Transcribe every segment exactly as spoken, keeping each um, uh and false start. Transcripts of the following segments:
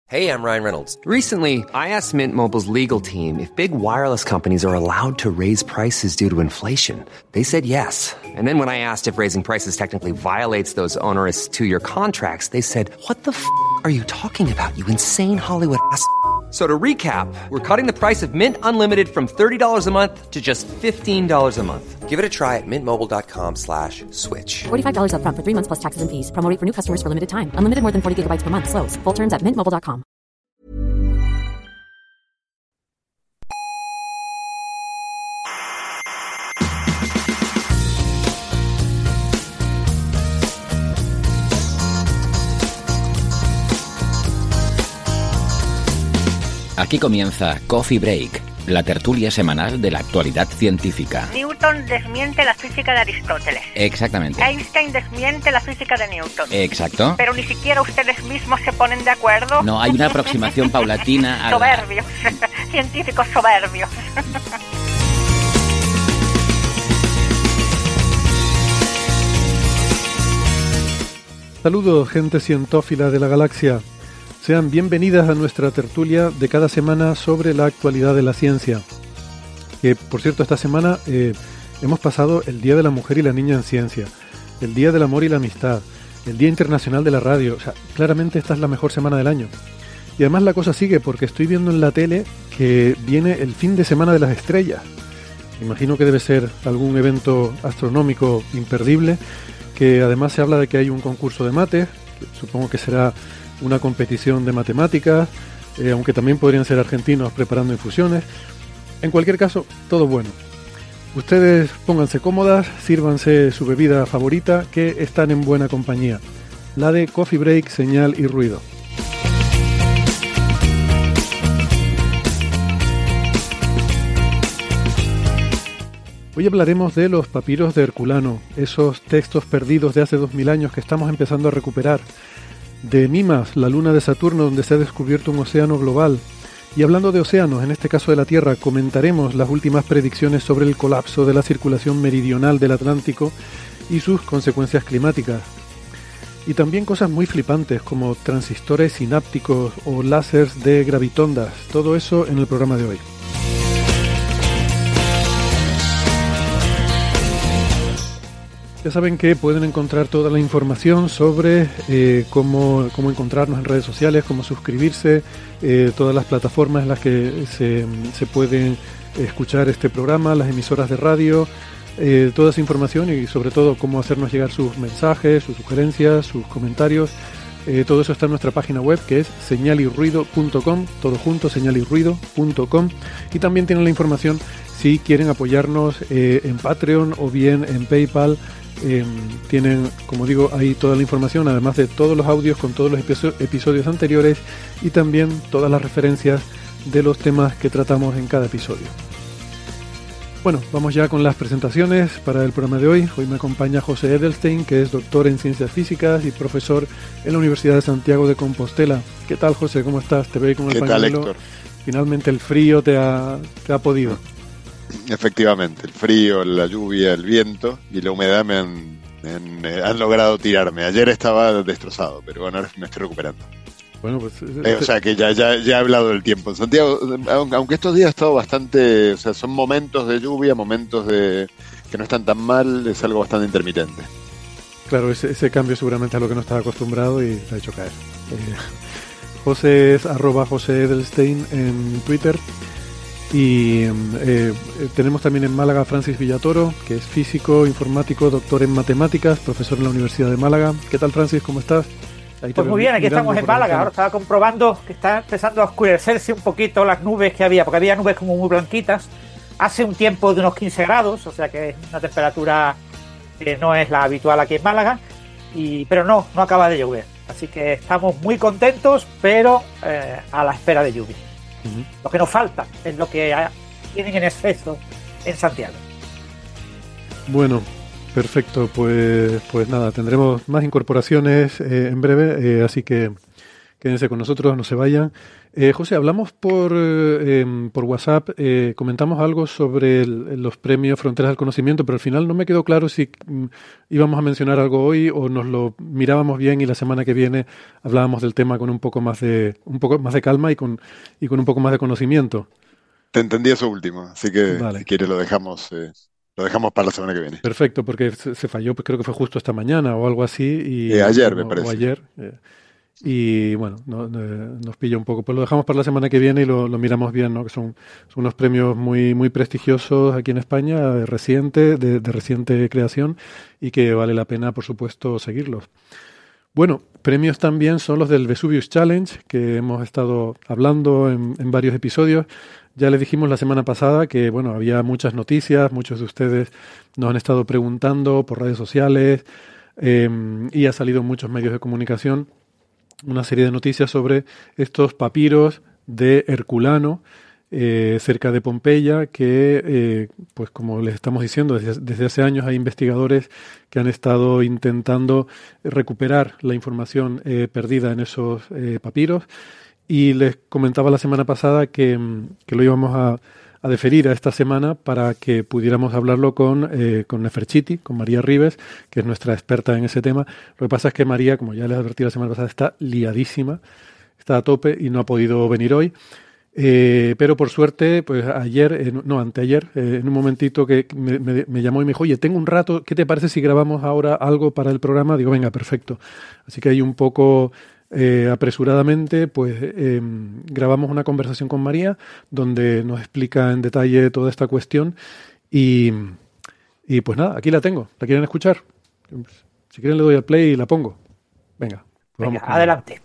Hey, I'm Ryan Reynolds. Recently, I asked Mint Mobile's legal team if big wireless companies are allowed to raise prices due to inflation. They said yes. And then when I asked if raising prices technically violates those onerous two-year contracts, they said, what the f*** are you talking about, you insane Hollywood ass f- So to recap, we're cutting the price of Mint Unlimited from thirty dollars a month to just fifteen dollars a month. Give it a try at mintmobile.com slash switch. forty-five dollars up front for three months plus taxes and fees. Promo rate for new customers for limited time. Unlimited more than forty gigabytes per month. Slows full terms at mint mobile dot com. Aquí comienza Coffee Break, la tertulia semanal de la actualidad científica. Newton desmiente la física de Aristóteles. Exactamente. Einstein desmiente la física de Newton. Exacto. Pero ni siquiera ustedes mismos se ponen de acuerdo. No, hay una aproximación paulatina a la... Soberbios, científicos soberbios. Saludos, gente cientófila de la galaxia. Sean bienvenidas a nuestra tertulia de cada semana sobre la actualidad de la ciencia. Que, por cierto, esta semana eh, hemos pasado el Día de la Mujer y la Niña en Ciencia, el Día del Amor y la Amistad, el Día Internacional de la Radio. O sea, claramente esta es la mejor semana del año. Y además la cosa sigue porque estoy viendo en la tele que viene el fin de semana de las estrellas. Imagino que debe ser algún evento astronómico imperdible, que además se habla de que hay un concurso de mates, supongo que será una competición de matemáticas, eh, aunque también podrían ser argentinos preparando infusiones. En cualquier caso, todo bueno. Ustedes pónganse cómodas, sírvanse su bebida favorita, que están en buena compañía. La de Coffee Break, Señal y Ruido. Hoy hablaremos de los papiros de Herculano, esos textos perdidos de hace dos mil años que estamos empezando a recuperar. De Mimas, la luna de Saturno, donde se ha descubierto un océano global. Y hablando de océanos, en este caso de la Tierra, comentaremos las últimas predicciones sobre el colapso de la circulación meridional del Atlántico y sus consecuencias climáticas. Y también cosas muy flipantes como transistores sinápticos o láseres de gravitondas. Todo eso en el programa de hoy. Ya saben que pueden encontrar toda la información sobre eh, cómo, cómo encontrarnos en redes sociales, cómo suscribirse, eh, todas las plataformas en las que se, se pueden escuchar este programa, las emisoras de radio, eh, toda esa información y sobre todo cómo hacernos llegar sus mensajes, sus sugerencias, sus comentarios. Eh, todo eso está en nuestra página web, que es señal y ruido punto com, todo junto, señal y ruido punto com, y también tienen la información si quieren apoyarnos eh, en Patreon o bien en PayPal. Eh, tienen, como digo, ahí toda la información, además de todos los audios con todos los episo- episodios anteriores y también todas las referencias de los temas que tratamos en cada episodio. Bueno, vamos ya con las presentaciones para el programa de hoy. Hoy me acompaña José Edelstein, que es doctor en Ciencias Físicas y profesor en la Universidad de Santiago de Compostela. ¿Qué tal, José? ¿Cómo estás? Te veo con el pañuelo. ¿Qué tal, Héctor? Finalmente el frío te ha, te ha podido. Efectivamente, el frío, la lluvia, el viento y la humedad me han, me han, me han logrado tirarme. Ayer estaba destrozado, pero bueno, ahora me estoy recuperando. Bueno, pues, eh, o sea que ya, ya, ya he hablado del tiempo. En Santiago, aunque estos días ha estado bastante, o sea, son momentos de lluvia, momentos de que no están tan mal, es algo bastante intermitente. Claro, ese, ese cambio seguramente es a lo que no estaba acostumbrado y te ha hecho caer. Eh, José es arroba José Edelstein en Twitter. Y eh, tenemos también en Málaga a Francis Villatoro, que es físico, informático, doctor en matemáticas, profesor en la Universidad de Málaga. ¿Qué tal, Francis? ¿Cómo estás? Ahí pues muy bien, aquí estamos en Málaga. Ahora estaba comprobando que está empezando a oscurecerse un poquito las nubes que había, porque había nubes como muy blanquitas. Hace un tiempo de unos quince grados, o sea que es una temperatura que no es la habitual aquí en Málaga, y, pero no, no acaba de llover. Así que estamos muy contentos, pero eh, a la espera de lluvia. Uh-huh. Lo que nos falta es lo que tienen en exceso en Santiago. Bueno, perfecto, pues, pues nada, tendremos más incorporaciones eh, en breve, eh, así que Quédense con nosotros, no se vayan. Eh, José, hablamos por, eh, por WhatsApp, eh, comentamos algo sobre el, los premios Fronteras del Conocimiento, pero al final no me quedó claro si mm, íbamos a mencionar algo hoy o nos lo mirábamos bien y la semana que viene hablábamos del tema con un poco más de un poco más de calma y con y con un poco más de conocimiento. Te entendí eso último, así que vale. Si quieres lo dejamos eh, lo dejamos para la semana que viene. Perfecto, porque se, se falló, pues creo que fue justo esta mañana o algo así. Y, eh, ayer, o, me parece. O ayer. Eh, y bueno, no, no, nos pilla un poco. Pues lo dejamos para la semana que viene y lo, lo miramos bien, ¿no? Que son, son unos premios muy muy prestigiosos aquí en España, de reciente, de, de reciente creación, y que vale la pena, por supuesto, seguirlos. Bueno, premios también son los del Vesuvius Challenge, que hemos estado hablando en, en varios episodios. Ya les dijimos la semana pasada que bueno, había muchas noticias, muchos de ustedes nos han estado preguntando por redes sociales eh, y ha salido en muchos medios de comunicación una serie de noticias sobre estos papiros de Herculano eh, cerca de Pompeya que, eh, pues como les estamos diciendo, desde, desde hace años hay investigadores que han estado intentando recuperar la información eh, perdida en esos eh, papiros. Y les comentaba la semana pasada que, que lo íbamos a, a deferir a esta semana para que pudiéramos hablarlo con, eh, con Neferchiti, con María Ribes, que es nuestra experta en ese tema. Lo que pasa es que María, como ya les advertí la semana pasada, está liadísima, está a tope y no ha podido venir hoy. Eh, pero por suerte, pues ayer, eh, no, anteayer, eh, en un momentito que me, me, me llamó y me dijo, oye, tengo un rato, ¿qué te parece si grabamos ahora algo para el programa? Digo, venga, perfecto. Así que hay un poco... Eh, apresuradamente pues eh, grabamos una conversación con María donde nos explica en detalle toda esta cuestión y, y pues nada, aquí la tengo. ¿La quieren escuchar? Si quieren le doy al play y la pongo. Venga, pues Venga, vamos adelante.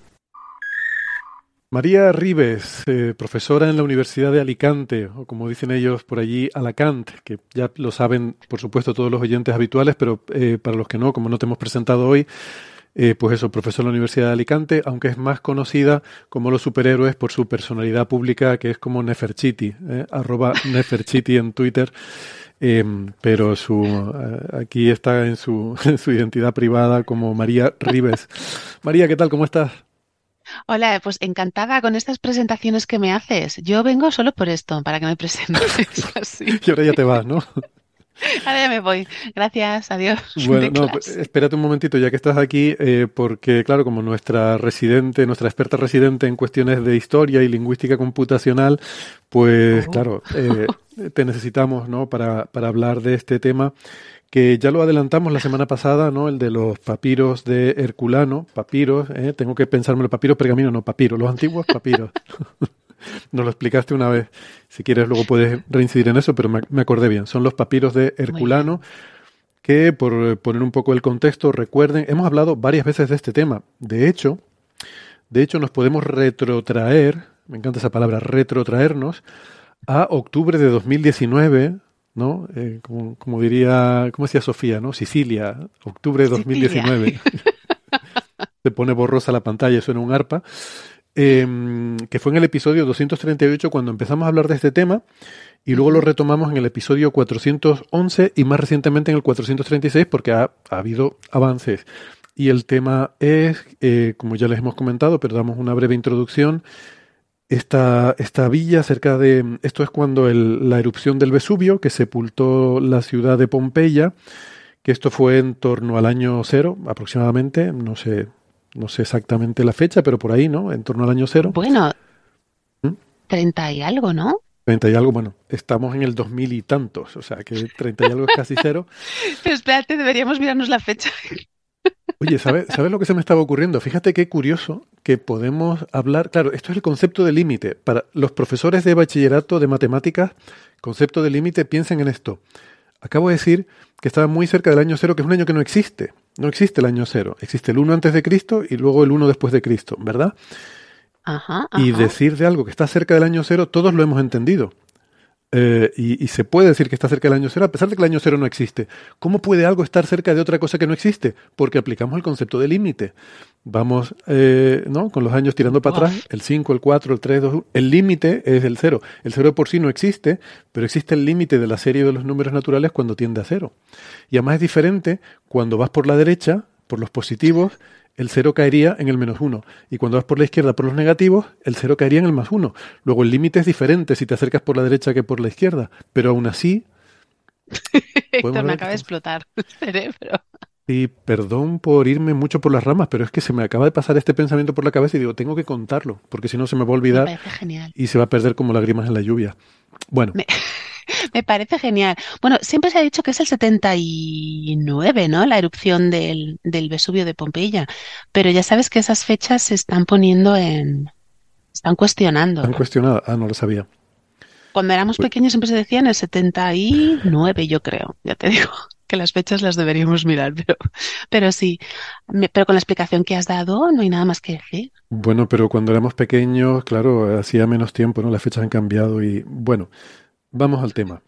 María Ribes, eh, profesora en la Universidad de Alicante, o como dicen ellos por allí, Alacant, que ya lo saben por supuesto todos los oyentes habituales, pero eh, para los que no, como no te hemos presentado hoy, Eh, pues eso, profesor en la Universidad de Alicante, aunque es más conocida como los superhéroes por su personalidad pública, que es como Neferchiti, eh, arroba Neferchiti en Twitter, eh, pero su eh, aquí está en su, en su identidad privada como María Ribes. María, ¿qué tal? ¿Cómo estás? Hola, pues encantada con estas presentaciones que me haces. Yo vengo solo por esto, para que me presentes así. Y ahora ya te vas, ¿no? Ahora ya me voy. Gracias, adiós. Bueno, no, pues, espérate un momentito ya que estás aquí, eh, porque claro, como nuestra residente, nuestra experta residente en cuestiones de historia y lingüística computacional, pues oh. claro, eh, te necesitamos, ¿no? Para, para hablar de este tema que ya lo adelantamos la semana pasada, ¿no? El de los papiros de Herculano, papiros, ¿eh? Tengo que pensármelo, papiros pergamino, no papiros, los antiguos papiros. Nos lo explicaste una vez. Si quieres luego puedes reincidir en eso, pero me, me acordé bien. Son los papiros de Herculano que, por poner un poco el contexto, recuerden, hemos hablado varias veces de este tema. De hecho, de hecho nos podemos retrotraer, me encanta esa palabra, retrotraernos, a octubre de dos mil diecinueve, ¿no? Eh, como, como diría, ¿cómo decía Sofía, no? Sicilia, octubre de dos mil diecinueve. Se pone borrosa la pantalla, suena un arpa. Eh, que fue en el episodio doscientos treinta y ocho cuando empezamos a hablar de este tema y luego lo retomamos en el episodio cuatrocientos once y más recientemente en el cuatrocientos treinta y seis porque ha, ha habido avances y el tema es, eh, como ya les hemos comentado, pero damos una breve introducción. Esta, esta villa cerca de... Esto es cuando el, la erupción del Vesubio que sepultó la ciudad de Pompeya, que esto fue en torno al año cero aproximadamente, no sé... No sé exactamente la fecha, pero por ahí, ¿no? En torno al año cero. Bueno, ¿Mm? treinta y algo, ¿no? Treinta y algo, bueno, estamos en el dos mil y tantos, o sea que treinta y algo es casi cero. Pero espérate, deberíamos mirarnos la fecha. Oye, ¿sabes, ¿sabes lo que se me estaba ocurriendo? Fíjate qué curioso que podemos hablar... Claro, esto es el concepto de límite. Para los profesores de bachillerato de matemáticas, concepto de límite, piensen en esto. Acabo de decir que estaba muy cerca del año cero, que es un año que no existe. No existe el año cero. Existe el uno antes de Cristo y luego el uno después de Cristo, ¿verdad? Ajá, ajá. Y decir de algo que está cerca del año cero, todos lo hemos entendido. Eh, y, y se puede decir que está cerca del año cero a pesar de que el año cero no existe. ¿Cómo puede algo estar cerca de otra cosa que no existe? Porque aplicamos el concepto de límite. Vamos, eh, ¿no? Con los años tirando para atrás, el cinco, el cuatro, el tres, dos, uno. El límite es el cero. El cero por sí no existe, pero existe el límite de la serie de los números naturales cuando tiende a cero. Y además es diferente cuando vas por la derecha, por los positivos, el cero caería en el menos uno. Y cuando vas por la izquierda por los negativos, el cero caería en el más uno. Luego el límite es diferente si te acercas por la derecha que por la izquierda. Pero aún así... Héctor, me acaba de explotar el cerebro. Y perdón por irme mucho por las ramas, pero es que se me acaba de pasar este pensamiento por la cabeza y digo, tengo que contarlo, porque si no se me va a olvidar. Me parece genial. Y se va a perder como lágrimas en la lluvia. Bueno. Me... Me parece genial. Bueno, siempre se ha dicho que es el setenta y nueve, ¿no? La erupción del, del Vesubio de Pompeya. Pero ya sabes que esas fechas se están poniendo en... Están cuestionando. ¿Están cuestionadas? Ah, no lo sabía. Cuando éramos pues... pequeños siempre se decía en el setenta y nueve, yo creo. Ya te digo que las fechas las deberíamos mirar, pero, pero sí. Me, pero con la explicación que has dado no hay nada más que decir. Bueno, pero cuando éramos pequeños, claro, hacía menos tiempo, ¿no? Las fechas han cambiado y... Bueno... Vamos al tema.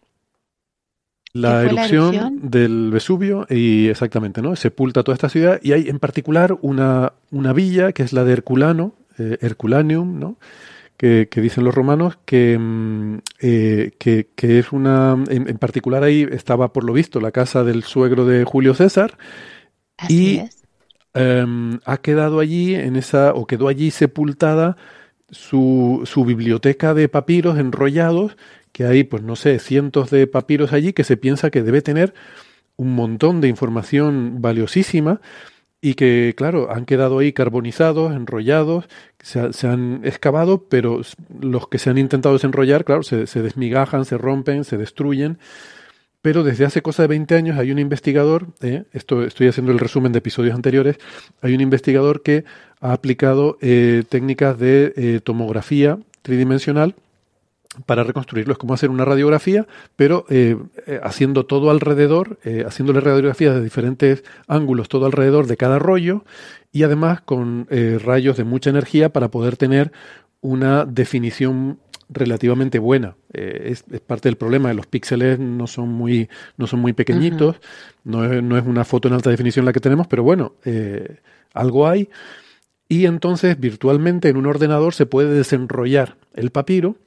La erupción, la erupción del Vesubio, y exactamente, ¿no? Sepulta toda esta ciudad y hay en particular una, una villa que es la de Herculano, eh, Herculaneum, ¿no? Que, que dicen los romanos que, eh, que, que es una... En, en particular ahí estaba, por lo visto, la casa del suegro de Julio César. Así y es. Eh, ha quedado allí, en esa, o quedó allí sepultada su, su biblioteca de papiros enrollados, que hay, pues no sé, cientos de papiros allí que se piensa que debe tener un montón de información valiosísima y que, claro, han quedado ahí carbonizados, enrollados, se, se han excavado, pero los que se han intentado desenrollar, claro, se, se desmigajan, se rompen, se destruyen. Pero desde hace cosa de veinte años hay un investigador, eh, esto estoy haciendo el resumen de episodios anteriores, hay un investigador que ha aplicado eh, técnicas de eh, tomografía tridimensional para reconstruirlo. Es como hacer una radiografía, pero eh, eh, haciendo todo alrededor, eh, haciéndole radiografías de diferentes ángulos, todo alrededor de cada rollo, y además con eh, rayos de mucha energía para poder tener una definición relativamente buena. Eh, es, es parte del problema, los píxeles no son muy, no son muy pequeñitos, uh-huh. no, es, no es una foto en alta definición la que tenemos, pero bueno, eh, algo hay. Y entonces virtualmente en un ordenador se puede desenrollar el papiro.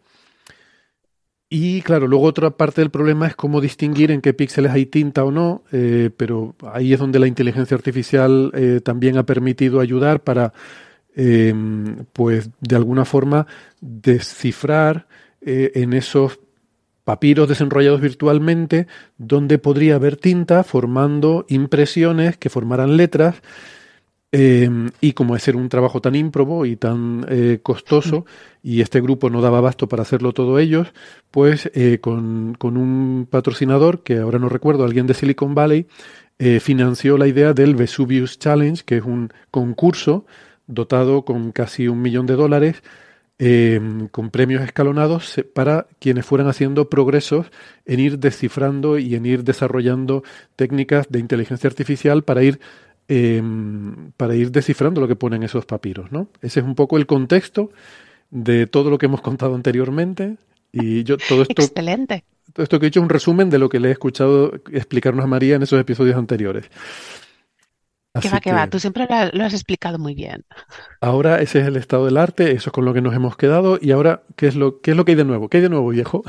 Y claro, luego otra parte del problema es cómo distinguir en qué píxeles hay tinta o no, eh, pero ahí es donde la inteligencia artificial eh, también ha permitido ayudar para, eh, pues de alguna forma, descifrar eh, en esos papiros desenrollados virtualmente donde podría haber tinta formando impresiones que formaran letras. Eh, y como es ser un trabajo tan ímprobo y tan eh, costoso, y este grupo no daba abasto para hacerlo todo ellos, pues eh, con, con un patrocinador, que ahora no recuerdo, alguien de Silicon Valley, eh, financió la idea del Vesuvius Challenge, que es un concurso dotado con casi un millón de dólares, eh, con premios escalonados para quienes fueran haciendo progresos en ir descifrando y en ir desarrollando técnicas de inteligencia artificial para ir Eh, para ir descifrando lo que ponen esos papiros, ¿no? Ese es un poco el contexto de todo lo que hemos contado anteriormente y yo todo esto, excelente. Todo esto que he hecho es un resumen de lo que le he escuchado explicarnos a María en esos episodios anteriores. Que va, que va, tú siempre lo has explicado muy bien. Ahora ese es el estado del arte, eso es con lo que nos hemos quedado y ahora, ¿qué es lo, qué es lo que hay de nuevo? ¿Qué hay de nuevo, viejo?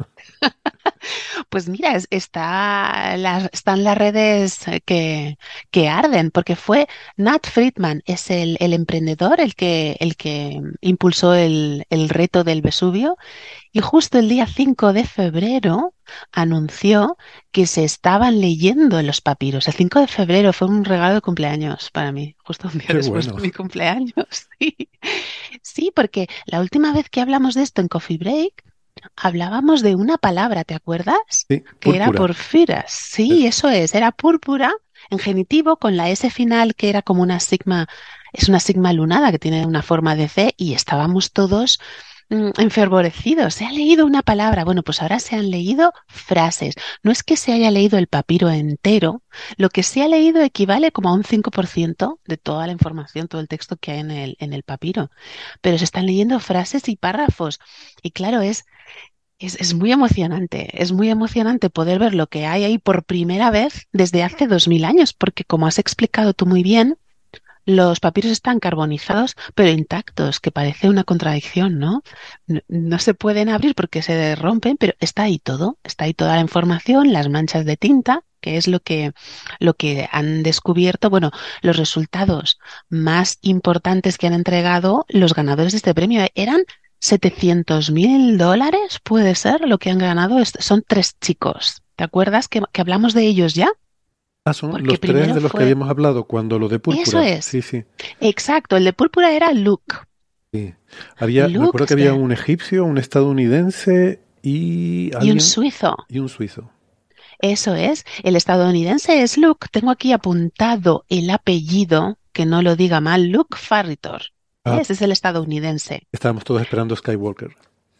Pues mira, está las, están las redes que, que arden, porque fue Nat Friedman, es el, el emprendedor, el que, el que impulsó el, el reto del Vesubio, y justo el día cinco de febrero anunció que se estaban leyendo en los papiros. El cinco de febrero fue un regalo de cumpleaños para mí, justo un día Qué después bueno. de mi cumpleaños. Sí. Sí, porque la última vez que hablamos de esto en Coffee Break, hablábamos de una palabra, ¿te acuerdas? Sí, que púrpura. Era porfiras. Sí, eso es, era púrpura en genitivo con la S final que era como una sigma, es una sigma lunada que tiene una forma de C y estábamos todos mmm, enfervorecidos. Se ha leído una palabra, bueno, pues ahora se han leído frases. No es que se haya leído el papiro entero, lo que se ha leído equivale como a un cinco por ciento de toda la información, todo el texto que hay en el, en el papiro. Pero se están leyendo frases y párrafos. Y claro, es Es, es muy emocionante, es muy emocionante poder ver lo que hay ahí por primera vez desde hace dos mil años, porque como has explicado tú muy bien, los papiros están carbonizados pero intactos, que parece una contradicción, ¿no? No, no se pueden abrir porque se rompen, pero está ahí todo, está ahí toda la información, las manchas de tinta, que es lo que, lo que han descubierto, bueno, los resultados más importantes que han entregado los ganadores de este premio. Eran setecientos mil dólares, puede ser, lo que han ganado. Son tres chicos. ¿Te acuerdas que, que hablamos de ellos ya? Ah, son Porque los tres de los fue... que habíamos hablado cuando lo de púrpura. Eso es. Sí, sí. Exacto, el de púrpura era Luke. Sí. Había, Luke recuerdo que había un egipcio, un estadounidense y... ¿alguien? Y un suizo. Y un suizo. Eso es. El estadounidense es Luke. Tengo aquí apuntado el apellido, que no lo diga mal, Luke Farritor. Ah, ese es el estadounidense. Estábamos todos esperando Skywalker.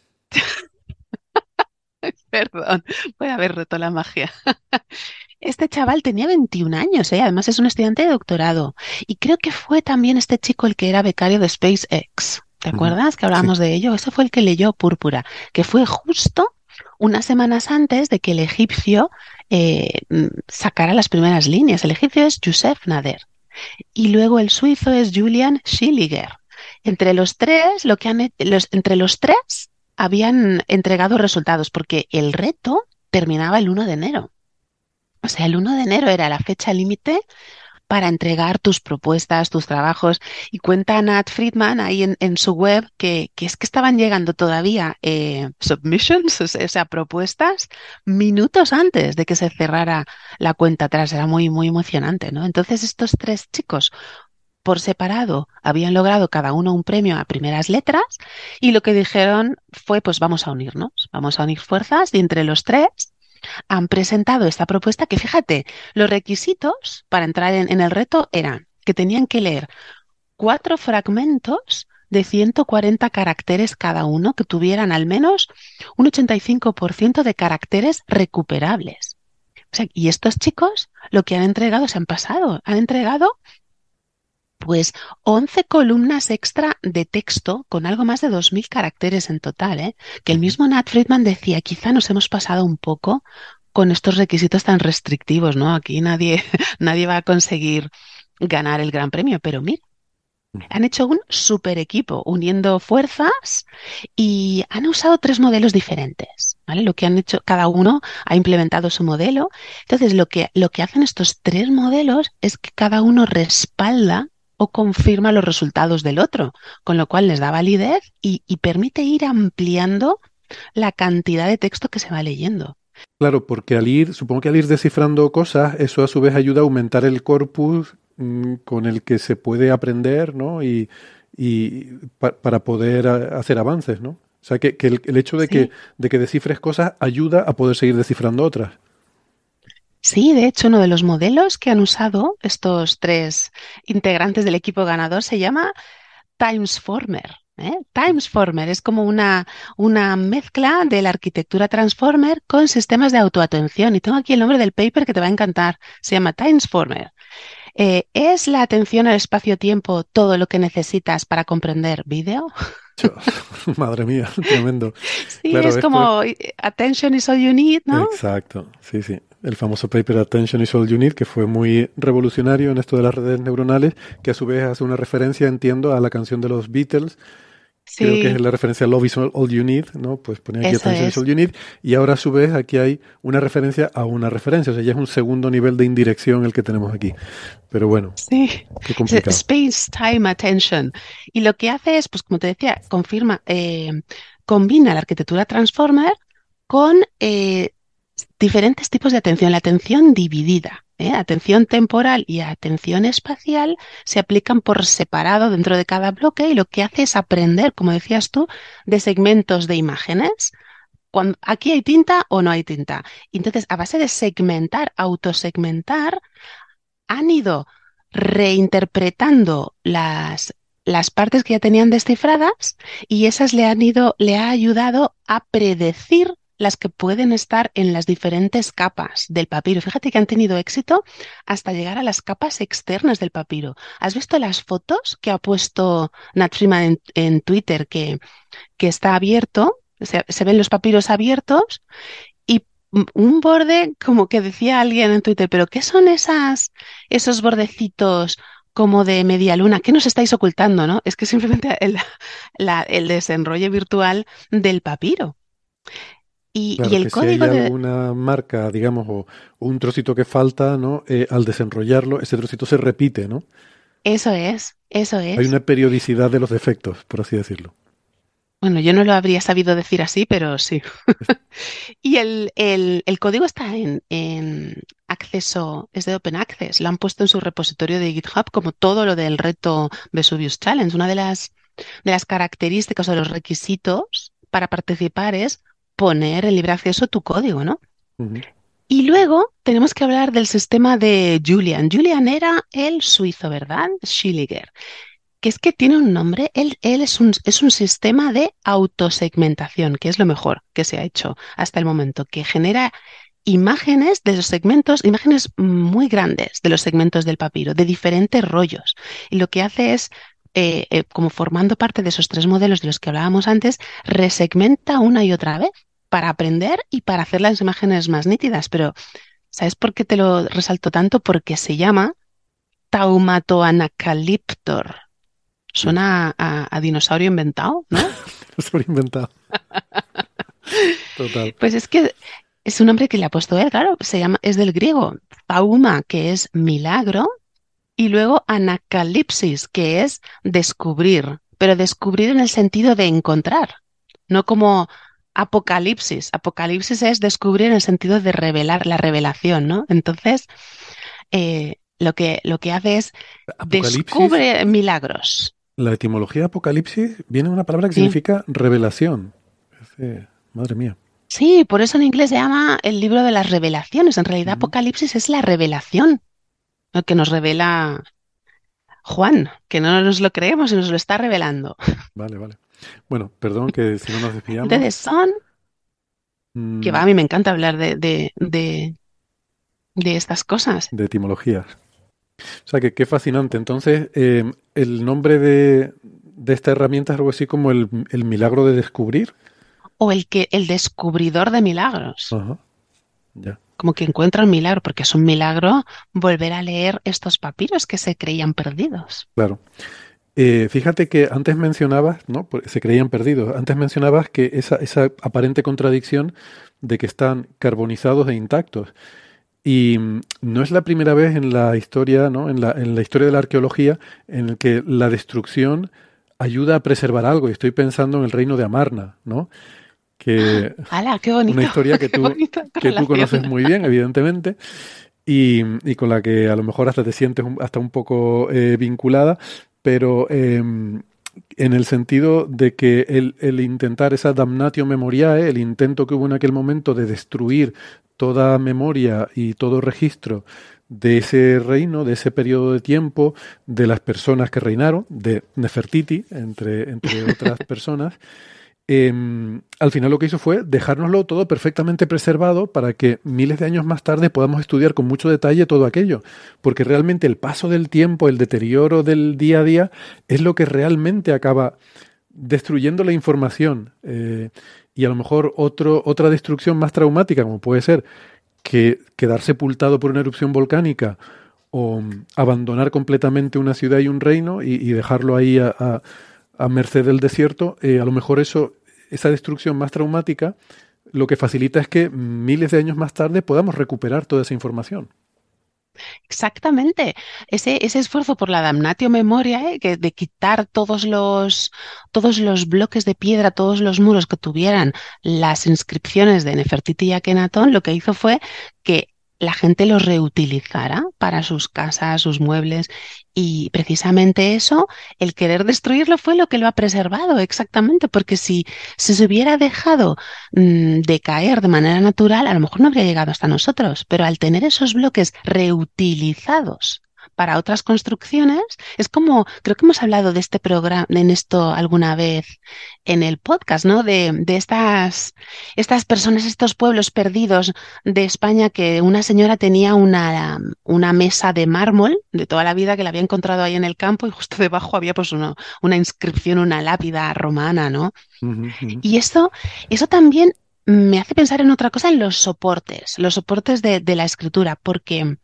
Perdón, puede haber roto la magia. Este chaval tenía veintiún años, ¿eh? Además es un estudiante de doctorado. Y creo que fue también este chico el que era becario de SpaceX. ¿Te acuerdas que hablábamos sí. de ello? Ese fue el que leyó Púrpura, que fue justo unas semanas antes de que el egipcio eh, sacara las primeras líneas. El egipcio es Youssef Nader y luego el suizo es Julian Schilliger. Entre los tres, lo que han, los, entre los tres habían entregado resultados porque el reto terminaba el uno de enero. O sea, el uno de enero era la fecha límite para entregar tus propuestas, tus trabajos. Y cuenta Nat Friedman ahí en, en su web que, que es que estaban llegando todavía eh, submissions, o sea, propuestas, minutos antes de que se cerrara la cuenta atrás. Era muy, muy emocionante, ¿no? Entonces estos tres chicos, por separado, habían logrado cada uno un premio a primeras letras y lo que dijeron fue, pues vamos a unirnos, vamos a unir fuerzas y entre los tres han presentado esta propuesta que, fíjate, los requisitos para entrar en, en el reto eran que tenían que leer cuatro fragmentos de ciento cuarenta caracteres cada uno, que tuvieran al menos un ochenta y cinco por ciento de caracteres recuperables. O sea, y estos chicos lo que han entregado, se han pasado, han entregado pues once columnas extra de texto con algo más de dos mil caracteres en total, ¿eh? Que el mismo Nat Friedman decía, quizá nos hemos pasado un poco con estos requisitos tan restrictivos, ¿no? Aquí nadie, nadie va a conseguir ganar el gran premio, pero mira, han hecho un super equipo uniendo fuerzas y han usado tres modelos diferentes, ¿vale? Lo que han hecho, cada uno ha implementado su modelo. Entonces, lo que, lo que hacen estos tres modelos es que cada uno respalda o confirma los resultados del otro, con lo cual les da validez y, y permite ir ampliando la cantidad de texto que se va leyendo. Claro, porque al ir, supongo que al ir descifrando cosas, eso a su vez ayuda a aumentar el corpus mmm, con el que se puede aprender, ¿no? Y, y pa, para poder a, hacer avances, ¿no? O sea, que, que el, el hecho de, sí. que, de que descifres cosas ayuda a poder seguir descifrando otras. Sí, de hecho, uno de los modelos que han usado estos tres integrantes del equipo ganador se llama Timesformer. ¿eh? Timesformer es como una, una mezcla de la arquitectura Transformer con sistemas de autoatención. Y tengo aquí el nombre del paper que te va a encantar. Se llama Timesformer. Eh, ¿Es la atención al espacio-tiempo todo lo que necesitas para comprender vídeo? Madre mía, tremendo. Sí, claro, es como es... attention is all you need, ¿no? Exacto, sí, sí. El famoso paper Attention is all you need, que fue muy revolucionario en esto de las redes neuronales, que a su vez hace una referencia, entiendo, a la canción de los Beatles. Sí. Creo que es la referencia a Love is all you need, ¿no? Pues ponía aquí Eso Attention es. is all you need. Y ahora a su vez aquí hay una referencia a una referencia. O sea, ya es un segundo nivel de indirección el que tenemos aquí. Pero bueno, sí. Qué complicado. Space Time Attention. Y lo que hace es, pues como te decía, confirma, eh, combina la arquitectura Transformer con eh, diferentes tipos de atención. La atención dividida. ¿Eh? Atención temporal y atención espacial se aplican por separado dentro de cada bloque y lo que hace es aprender, como decías tú, de segmentos de imágenes. Cuando, ¿aquí hay tinta o no hay tinta? Y entonces, a base de segmentar, autosegmentar, han ido reinterpretando las, las partes que ya tenían descifradas y esas le han ido, le ha ayudado a predecir las que pueden estar en las diferentes capas del papiro. Fíjate que han tenido éxito hasta llegar a las capas externas del papiro. ¿Has visto las fotos que ha puesto Nat Friedman en, en Twitter que, que está abierto? Se, se ven los papiros abiertos y un borde, como que decía alguien en Twitter, ¿pero qué son esas, esos bordecitos como de media luna? ¿Qué nos estáis ocultando, no? Es que simplemente el, la, el desenrollo virtual del papiro. Y, claro, y el que código si hay de... alguna marca, digamos, o, o un trocito que falta, ¿no? Eh, al desenrollarlo, ese trocito se repite, ¿no? Eso es, eso Hay es. una periodicidad de los defectos, por así decirlo. Bueno, yo no lo habría sabido decir así, pero sí. Y el, el- el código está en, en acceso, es de Open Access. Lo han puesto en su repositorio de GitHub como todo lo del reto Vesuvius Challenge. Una de las, de las características o los requisitos para participar es poner en libre acceso tu código, ¿no? Ujú. Y luego tenemos que hablar del sistema de Julian. Julian era el suizo, ¿verdad? Schilliger. Que es que tiene un nombre, él, él es un, es un sistema de autosegmentación, que es lo mejor que se ha hecho hasta el momento, que genera imágenes de los segmentos, imágenes muy grandes de los segmentos del papiro, de diferentes rollos. Y lo que hace es, eh, eh, como formando parte de esos tres modelos de los que hablábamos antes, resegmenta una y otra vez para aprender y para hacer las imágenes más nítidas. Pero, ¿sabes por qué te lo resalto tanto? Porque se llama Taumatoanacaliptor. Suena a, a- a dinosaurio inventado, ¿no? Dinosaurio inventado. Total. Pues es que es un nombre que le ha puesto él, claro, se llama, es del griego, tauma, que es milagro, y luego anacalipsis, que es descubrir, pero descubrir en el sentido de encontrar, no como apocalipsis. Apocalipsis es descubrir en el sentido de revelar, la revelación, ¿no? Entonces, eh, lo que, lo que hace es Apocalipsis, descubre milagros. la etimología de apocalipsis viene de una palabra que Sí. significa revelación. Ese- madre mía. Sí, por eso en inglés se llama el libro de las revelaciones. En realidad, Ujú. Apocalipsis es la revelación, lo que nos revela Juan, que no nos lo creemos y nos lo está revelando. Vale, vale. Bueno, perdón que si no nos desviamos. Entonces son, que mm, va, a mí me encanta hablar de, de, de, de estas cosas. de etimologías. O sea, que qué fascinante. Entonces, eh, el nombre de, de esta herramienta es algo así como el, el milagro de descubrir. O el que, el descubridor de milagros. Ajá, ya. Como que encuentra un milagro, porque es un milagro volver a leer estos papiros que se creían perdidos. Claro. Eh, fíjate que antes mencionabas, ¿no? Porque se creían perdidos. Antes mencionabas que esa, esa aparente contradicción de que están carbonizados e intactos. Y mm, no es la primera vez en la historia, ¿no? En la, en la historia de la arqueología en el que la destrucción ayuda a preservar algo. Y estoy pensando en el reino de Amarna, ¿no? Que ¡Hala, qué bonito! una historia que qué tú, bonita que tú correlación. conoces muy bien, evidentemente, y, y con la que a lo mejor hasta te sientes un- hasta un poco eh, vinculada, pero eh, en el sentido de que el, el intentar esa damnatio memoriae, el intento que hubo en aquel momento de destruir toda memoria y todo registro de ese reino, de ese periodo de tiempo, de las personas que reinaron, de Nefertiti, entre, entre otras personas, eh, al final lo que hizo fue dejárnoslo todo perfectamente preservado para que miles de años más tarde podamos estudiar con mucho detalle todo aquello, porque realmente el paso del tiempo, el deterioro del día a día, es lo que realmente acaba destruyendo la información, eh, y a lo mejor otro, otra destrucción más traumática, como puede ser que quedar sepultado por una erupción volcánica o mm, abandonar completamente una ciudad y un reino y, y dejarlo ahí a, a- a merced del desierto, eh, a lo mejor eso, esa destrucción más traumática, lo que facilita es que miles de años más tarde podamos recuperar toda esa información. Exactamente. Ese, ese esfuerzo por la damnatio memoria, ¿eh? Que de quitar todos los, todos los bloques de piedra, todos los muros que tuvieran las inscripciones de Nefertiti y Akenatón, lo que hizo fue que la gente los reutilizara para sus casas, sus muebles, y precisamente eso, el querer destruirlo fue lo que lo ha preservado, exactamente, porque si, si se hubiera dejado mm, de caer de manera natural, a lo mejor no habría llegado hasta nosotros, pero al tener esos bloques reutilizados para otras construcciones, es como, creo que hemos hablado de este programa, en esto alguna vez en el podcast, ¿no? De, de estas, estas personas, estos pueblos perdidos de España, que una señora tenía una, una mesa de mármol de toda la vida que la había encontrado ahí en el campo y justo debajo había pues una, una inscripción, una lápida romana, ¿no? Ujú, ujú. Y esto, eso también me hace pensar en otra cosa, en los soportes, los soportes de, de la escritura, porque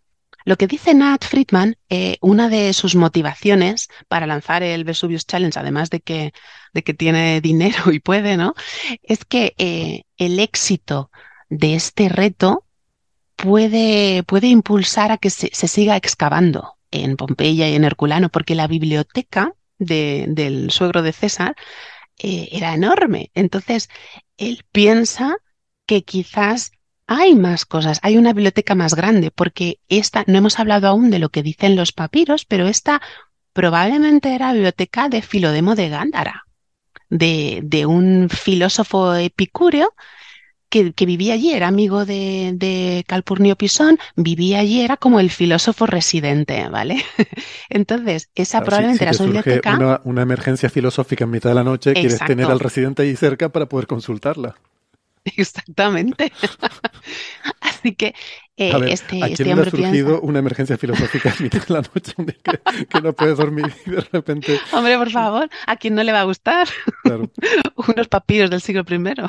lo que dice Nat Friedman, eh, una de sus motivaciones para lanzar el Vesuvius Challenge, además de que, de que tiene dinero y puede, ¿no? Es que eh, el éxito de este reto puede, puede impulsar a que se, se siga excavando en Pompeya y en Herculano, porque la biblioteca de, del suegro de César eh, era enorme. Entonces, él piensa que quizás hay más cosas, hay una biblioteca más grande, porque esta, no hemos hablado aún de lo que dicen los papiros, pero esta probablemente era la biblioteca de Filodemo de Gándara, de, de un filósofo epicúreo que, que vivía allí, era amigo de, de Calpurnio Pisón, vivía allí, era como el filósofo residente, ¿vale? Entonces, esa claro, probablemente si, si era su biblioteca. Una, una emergencia filosófica en mitad de la noche, Exacto. Quieres tener al residente ahí cerca para poder consultarla. Exactamente. Así que eh, a ver, este, ¿a quién este le hombre ha surgido piensa... una emergencia filosófica en mitad de la noche que, que no puede dormir y de repente... Hombre, por favor, ¿a quién no le va a gustar? Claro. Unos papiros del siglo primero.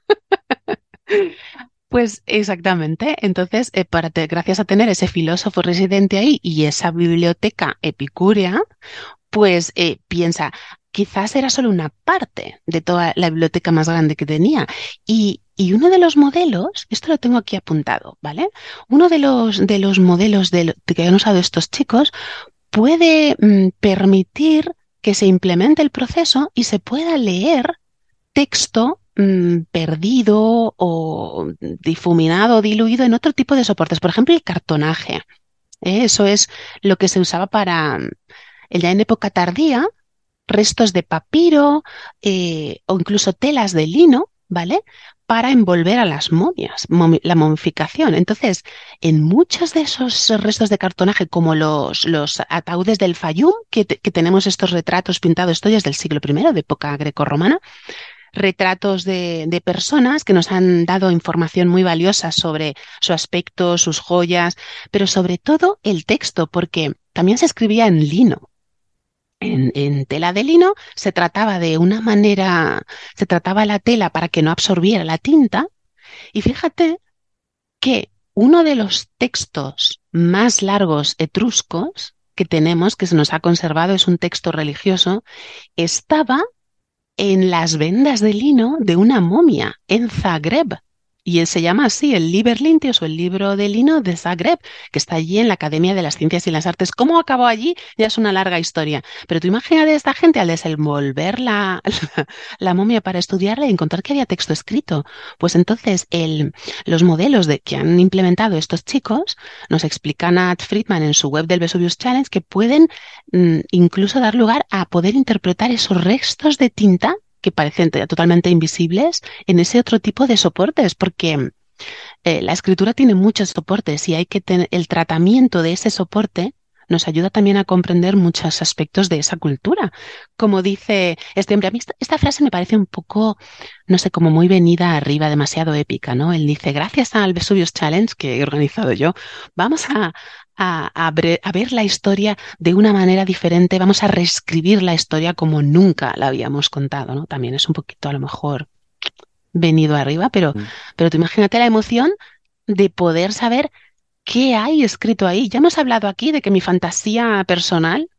Pues exactamente. Entonces, eh, para te, gracias a tener ese filósofo residente ahí y esa biblioteca epicúrea, pues eh, piensa, quizás era solo una parte de toda la biblioteca más grande que tenía. Y, y uno de los modelos, esto lo tengo aquí apuntado, ¿vale? Uno de los, de los modelos de, de que han usado estos chicos puede mm, permitir que se implemente el proceso y se pueda leer texto mmm, perdido o difuminado, diluido en otro tipo de soportes. Por ejemplo, el cartonaje. ¿eh? Eso es lo que se usaba para, ya en época tardía, restos de papiro eh, o incluso telas de lino, ¿vale? Para envolver a las momias, momi la momificación. Entonces, en muchos de esos restos de cartonaje, como los, los ataúdes del Fayum, que, que tenemos estos retratos pintados, esto ya es del siglo primero, de época grecorromana, retratos de, de personas que nos han dado información muy valiosa sobre su aspecto, sus joyas, pero sobre todo el texto, porque también se escribía en lino. En, en tela de lino se trataba de una manera, se trataba la tela para que no absorbiera la tinta, y fíjate que uno de los textos más largos etruscos que tenemos, que se nos ha conservado, es un texto religioso, estaba en las vendas de lino de una momia en Zagreb. Y él se llama así, el Liber Lintios o el libro de lino de Zagreb, que está allí en la Academia de las Ciencias y las Artes. ¿Cómo acabó allí? Ya es una larga historia. Pero tú imagínate a esta gente al desenvolver la, la, la momia para estudiarla y encontrar que había texto escrito. Pues entonces el, los modelos de, que han implementado estos chicos, nos explica Nat Friedman en su web del Vesuvius Challenge, que pueden mm, incluso dar lugar a poder interpretar esos restos de tinta que parecen totalmente invisibles en ese otro tipo de soportes, porque eh, la escritura tiene muchos soportes y hay que tener el tratamiento de ese soporte nos ayuda también a comprender muchos aspectos de esa cultura. Como dice este hombre, a mí esta, esta frase me parece un poco, no sé, como muy venida arriba, demasiado épica, ¿no? Él dice, gracias al Vesuvius Challenge que he organizado yo, vamos a, a, a, bre, a ver la historia de una manera diferente, vamos a reescribir la historia como nunca la habíamos contado, ¿no? También es un poquito a lo mejor venido arriba, pero, mm. pero tú imagínate la emoción de poder saber ¿qué hay escrito ahí? Ya hemos hablado aquí de que mi fantasía personal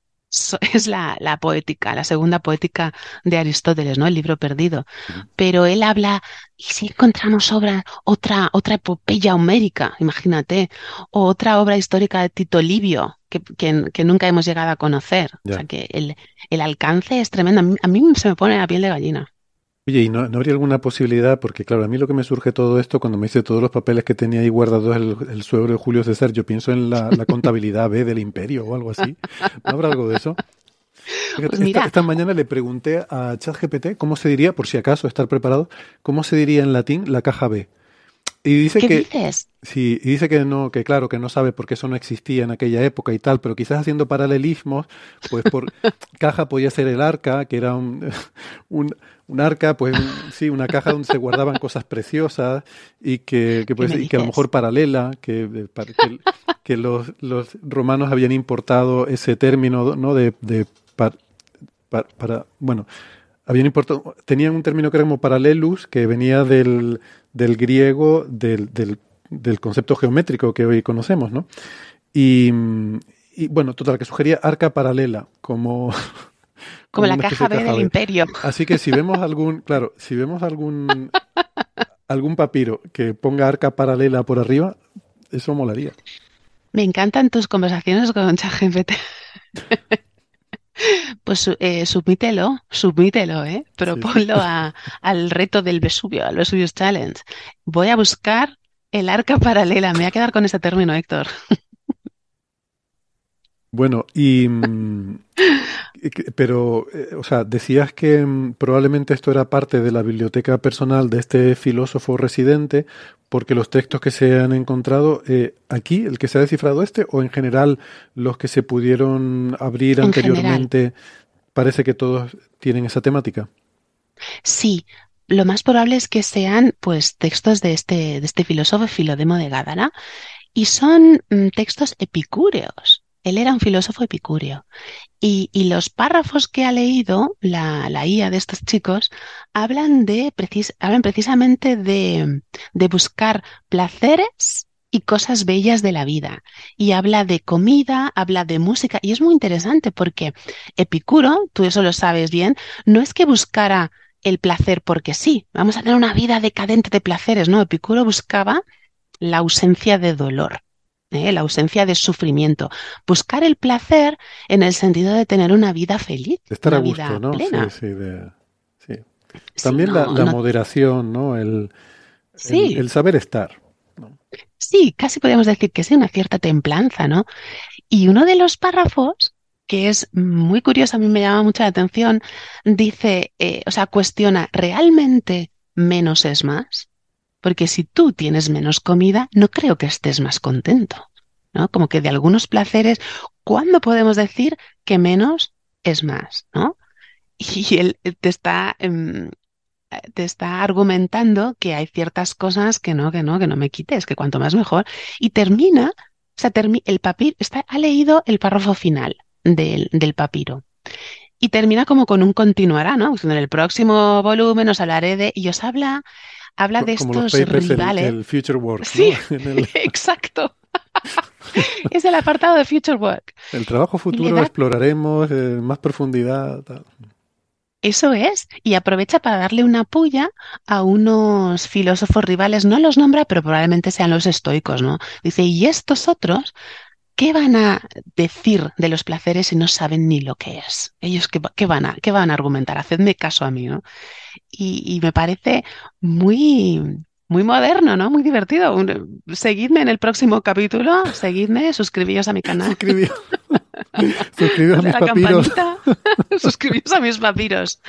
es la, la poética, la segunda poética de Aristóteles, ¿no? El libro perdido. Pero él habla, ¿y si encontramos obra, otra, otra epopeya homérica? Imagínate. O otra obra histórica de Tito Livio, que, que, que nunca hemos llegado a conocer. Yeah. O sea que el, el alcance es tremendo. A mí, a mí se me pone la piel de gallina. Oye, ¿y no, no habría alguna posibilidad? Porque claro, a mí lo que me surge todo esto, cuando me dice todos los papeles que tenía ahí guardados el, el suegro de Julio César, yo pienso en la, la contabilidad B del imperio o algo así. ¿No habrá algo de eso? Fíjate, pues esta, esta mañana le pregunté a ChatGPT cómo se diría, por si acaso estar preparado, cómo se diría en latín la caja B. Y dice ¿Qué que, dices? Sí, y dice que no, que claro, que no sabe por qué eso no existía en aquella época y tal, pero quizás haciendo paralelismos, pues por caja podía ser el arca, que era un, un, un arca, pues sí, una caja donde se guardaban cosas preciosas y que, que, pues, y que a lo mejor paralela, que, que, que los, los romanos habían importado ese término, ¿no? De, de par, par, para, bueno, habían importado, tenían un término que era como paralelus, que venía del, del griego, del, del, del concepto geométrico que hoy conocemos, ¿no? Y, y bueno, total, que sugería arca paralela, como... Como, como la caja B del imperio. Así que si vemos algún, claro, si vemos algún algún papiro que ponga arca paralela por arriba, eso molaría. Me encantan tus conversaciones con ChatGPT. Pues eh, submítelo, submítelo, ¿eh? Proponlo sí. a, al reto del Vesubio, al Vesuvius Challenge. Voy a buscar el arca paralela. Me voy a quedar con ese término, Héctor. Bueno, y... Pero, eh, o sea, decías que mm, probablemente esto era parte de la biblioteca personal de este filósofo residente, porque los textos que se han encontrado eh, aquí, el que se ha descifrado este, o en general los que se pudieron abrir en anteriormente, general. Parece que todos tienen esa temática. Sí, lo más probable es que sean, pues, textos de este, de este filósofo Filodemo de Gádara, y son mm, textos epicúreos. Él era un filósofo epicúreo. Y, y los párrafos que ha leído la, la I A de estos chicos hablan, de precis, hablan precisamente de, de buscar placeres y cosas bellas de la vida. Y habla de comida, habla de música. Y es muy interesante porque Epicuro, tú eso lo sabes bien, no es que buscara el placer porque sí, vamos a tener una vida decadente de placeres. No, Epicuro buscaba la ausencia de dolor. ¿Eh? La ausencia de sufrimiento. Buscar el placer en el sentido de tener una vida feliz. Estar una a gusto, vida ¿no? Plena. Sí, sí, de, sí. También sí, la, no, la no... moderación, ¿no? El, sí. el, el saber estar, ¿no? Sí, casi podríamos decir que sí, una cierta templanza, ¿no? Y uno de los párrafos, que es muy curioso, a mí me llama mucho la atención, dice, eh, o sea, cuestiona, ¿realmente menos es más? Porque si tú tienes menos comida, no creo que estés más contento, ¿no? Como que de algunos placeres, ¿cuándo podemos decir que menos es más, ¿no? Y él te está, eh, te está argumentando que hay ciertas cosas que no, que no, que no me quites, que cuanto más mejor. Y termina, o sea, termi el papiro, está, ha leído el párrafo final del, del papiro. Y termina como con un continuará, ¿no? En el próximo volumen os hablaré de... Y os habla... Habla de como estos los papers, rivales. El, el Future Work, sí, ¿no? En el... exacto. Es el apartado de Future Work. El trabajo futuro da... exploraremos en más profundidad. Tal. Eso es. Y aprovecha para darle una puya a unos filósofos rivales. No los nombra, pero probablemente sean los estoicos, ¿no? Dice, y estos otros, ¿qué van a decir de los placeres si no saben ni lo que es? Ellos, ¿qué, qué, van, a, qué van a argumentar? Hacedme caso a mí, ¿no? Y, y me parece muy, muy moderno, ¿no? Muy divertido. Un, seguidme en el próximo capítulo, seguidme, suscribíos a mi canal. Suscribíos. Suscribíos a mis papiros. Suscribíos a mis papiros.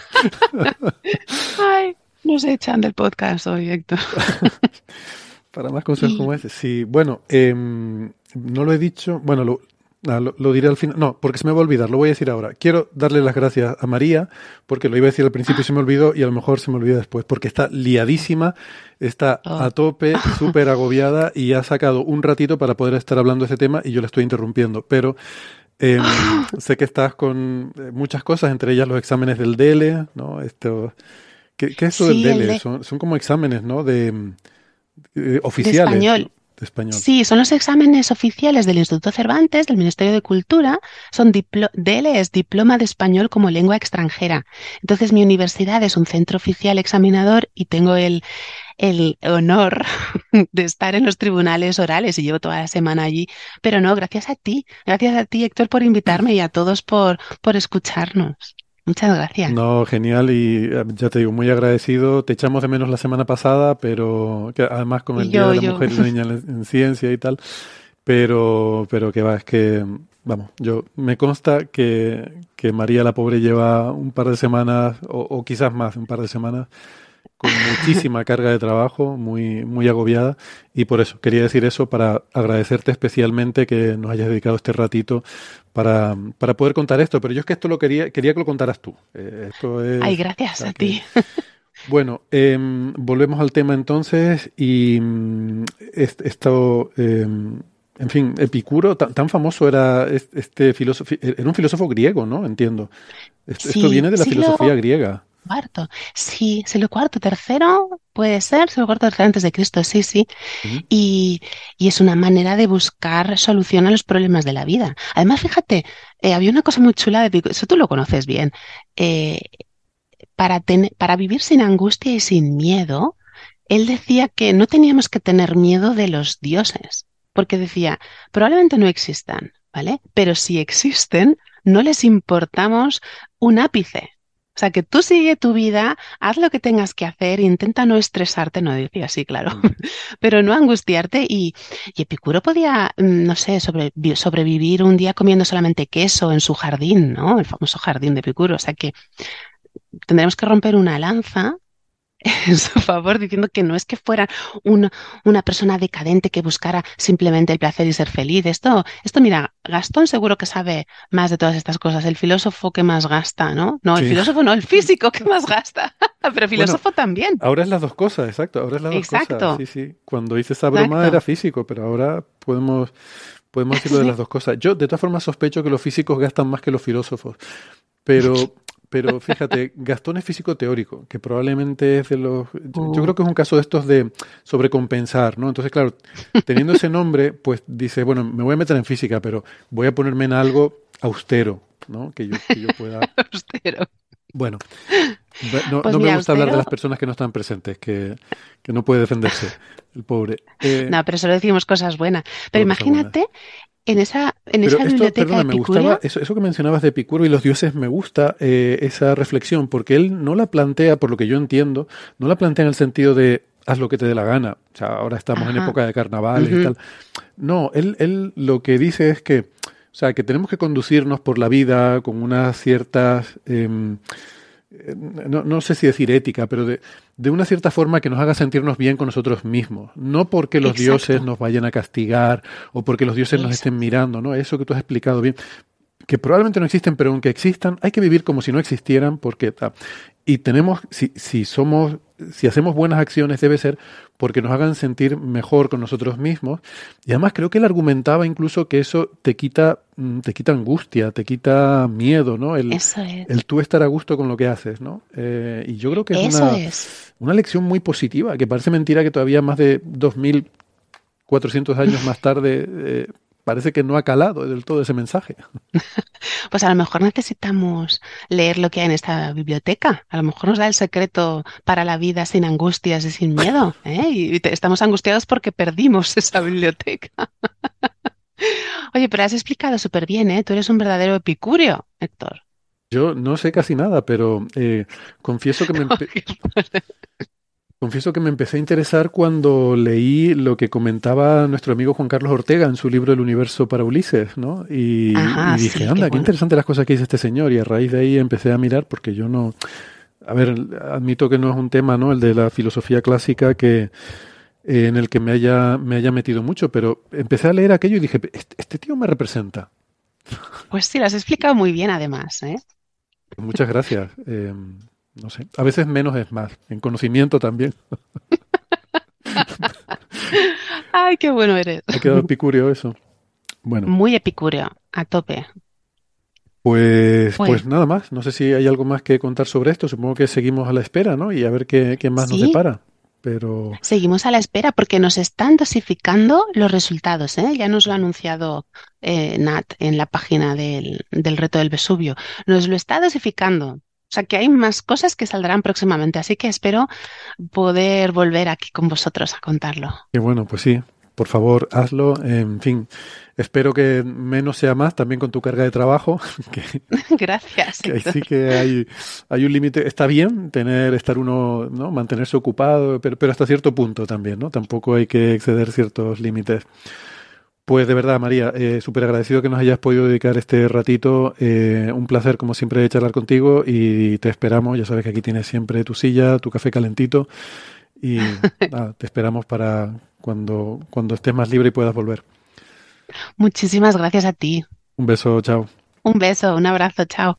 Ay, nos echan del podcast hoy, Héctor. Para más consejos y... como ese. Sí, bueno, eh, no lo he dicho, bueno, lo... Ah, lo, lo diré al final. No, porque se me va a olvidar, lo voy a decir ahora. Quiero darle las gracias a María, porque lo iba a decir al principio y se me olvidó, y a lo mejor se me olvida después, porque está liadísima, está oh. a tope, súper agobiada, y ha sacado un ratito para poder estar hablando de ese tema, y yo la estoy interrumpiendo. Pero eh, sé que estás con muchas cosas, entre ellas los exámenes del D L, ¿no? Esto, ¿qué, qué es eso sí, del D L? De... Son, son como exámenes, ¿no? De, de oficiales. De español. ¿no? Español. Sí, son los exámenes oficiales del Instituto Cervantes, del Ministerio de Cultura. Son diplo- D L es Diploma de Español como Lengua Extranjera. Entonces mi universidad es un centro oficial examinador y tengo el, el honor de estar en los tribunales orales y llevo toda la semana allí. Pero no, gracias a ti. Gracias a ti, Héctor, por invitarme y a todos por, por escucharnos. Muchas gracias. No, genial, y ya te digo, muy agradecido. Te echamos de menos la semana pasada, pero que además con el yo, Día de la yo. Mujer y la Niña en Ciencia y tal, pero pero que va, es que, vamos, yo me consta que, que María la pobre lleva un par de semanas, o, o quizás más, un par de semanas, con muchísima carga de trabajo, muy, muy agobiada, y por eso quería decir eso para agradecerte especialmente que nos hayas dedicado este ratito para, para poder contar esto, pero yo es que esto lo quería, quería que lo contaras tú. Eh, esto es, Ay, gracias a ti. Bueno, eh, volvemos al tema entonces, y esto, eh, en fin, Epicuro, tan, tan famoso era este filósofo, era un filósofo griego, ¿no? Entiendo. Esto, sí, esto viene de la sí filosofía lo... griega. cuarto. Sí, siglo cuarto, tercero, puede ser, siglo cuarto, tercero antes de Cristo, sí, sí. Uh-huh. Y, y es una manera de buscar solución a los problemas de la vida. Además, fíjate, eh, había una cosa muy chula de Epicuro, eso tú lo conoces bien. Eh, para, ten, para vivir sin angustia y sin miedo, él decía que no teníamos que tener miedo de los dioses, porque decía, probablemente no existan, ¿vale? Pero si existen, no les importamos un ápice. O sea, que tú sigue tu vida, haz lo que tengas que hacer, intenta no estresarte, no decía así, claro, pero no angustiarte. Y, y Epicuro podía, no sé, sobre, sobrevivir un día comiendo solamente queso en su jardín, ¿no? El famoso jardín de Epicuro. O sea, que tendremos que romper una lanza en su favor, diciendo que no es que fuera una, una persona decadente que buscara simplemente el placer y ser feliz. Esto, esto, mira, Gastón seguro que sabe más de todas estas cosas. El filósofo que más gasta, ¿no? No, el sí. filósofo no, el físico que más gasta. Pero filósofo bueno, también. Ahora es las dos cosas, exacto. Ahora es las exacto. dos cosas. Sí, sí. Cuando hice esa broma exacto. era físico, pero ahora podemos, podemos decirlo sí. de las dos cosas. Yo, de todas formas, sospecho que los físicos gastan más que los filósofos. Pero... Pero fíjate, Gastón es físico teórico, que probablemente es de los... Yo, yo creo que es un caso de estos de sobrecompensar, ¿no? Entonces, claro, teniendo ese nombre, pues dice, bueno, me voy a meter en física, pero voy a ponerme en algo austero, ¿no? Que yo, que yo pueda... Austero. Bueno, no, pues no mira, me gusta austero... hablar de las personas que no están presentes, que, que no puede defenderse, el pobre. Eh, no, pero solo decimos cosas buenas. Pero imagínate... Buenas. En esa, en Pero esa esto, biblioteca perdona, de me Epicuro... gustaba, eso, eso que mencionabas de Epicuro y los dioses, me gusta eh, esa reflexión, porque él no la plantea, por lo que yo entiendo, no la plantea en el sentido de haz lo que te dé la gana, o sea, ahora estamos Ajá. en época de carnavales uh-huh. y tal. No, él, él lo que dice es que, o sea, que tenemos que conducirnos por la vida con unas ciertas... Eh, No, no sé si decir ética, pero de, de una cierta forma que nos haga sentirnos bien con nosotros mismos. No porque los Exacto. dioses nos vayan a castigar o porque los dioses Eso. nos estén mirando, ¿no? Eso que tú has explicado bien. Que probablemente no existen, pero aunque existan, hay que vivir como si no existieran, porque... Ah, y tenemos, si, si somos, si hacemos buenas acciones, debe ser porque nos hagan sentir mejor con nosotros mismos. Y además creo que él argumentaba incluso que eso te quita, te quita angustia, te quita miedo, ¿no? El, eso es. el tú estar a gusto con lo que haces, ¿no? Eh, y yo creo que es eso una, es una lección muy positiva, que parece mentira que todavía más de dos mil cuatrocientos años más tarde... Eh, parece que no ha calado del todo ese mensaje. Pues a lo mejor necesitamos leer lo que hay en esta biblioteca. A lo mejor nos da el secreto para la vida sin angustias y sin miedo, ¿eh? Y te, estamos angustiados porque perdimos esa biblioteca. Oye, pero has explicado súper bien, ¿eh? Tú eres un verdadero epicúreo, Héctor. Yo no sé casi nada, pero eh, confieso que me... Empe- Confieso que me empecé a interesar cuando leí lo que comentaba nuestro amigo Juan Carlos Ortega en su libro El universo para Ulises, ¿no? Y, Ajá, y dije, sí, anda, qué, qué bueno. interesante las cosas que dice este señor. Y a raíz de ahí empecé a mirar, porque yo no... A ver, admito que no es un tema, ¿no? El de la filosofía clásica que eh, en el que me haya, me haya metido mucho, pero empecé a leer aquello y dije, este, este tío me representa. Pues sí, lo has explicado muy bien además, ¿eh? Muchas gracias. Eh, No sé, a veces menos es más, en conocimiento también. Ay, qué bueno eres. Ha quedado epicúreo eso. Bueno. Muy epicúreo, a tope. Pues, pues, pues nada más, no sé si hay algo más que contar sobre esto, supongo que seguimos a la espera, ¿no? Y a ver qué, qué más ¿Sí? nos depara. Pero... Seguimos a la espera porque nos están dosificando los resultados, ¿eh? Ya nos lo ha anunciado eh, Nat en la página del, del reto del Vesubio. Nos lo está dosificando. O sea que hay más cosas que saldrán próximamente, así que espero poder volver aquí con vosotros a contarlo. Qué bueno, pues sí, por favor, hazlo. En fin, espero que menos sea más, también con tu carga de trabajo. Que, Gracias. Que ahí sí que hay, hay un límite. Está bien tener, estar uno, ¿no? Mantenerse ocupado, pero, pero hasta cierto punto también, ¿no? Tampoco hay que exceder ciertos límites. Pues de verdad, María, eh, súper agradecido que nos hayas podido dedicar este ratito. Eh, un placer, como siempre, charlar contigo y te esperamos. Ya sabes que aquí tienes siempre tu silla, tu café calentito y nada, te esperamos para cuando, cuando estés más libre y puedas volver. Muchísimas gracias a ti. Un beso, chao. Un beso, un abrazo, chao.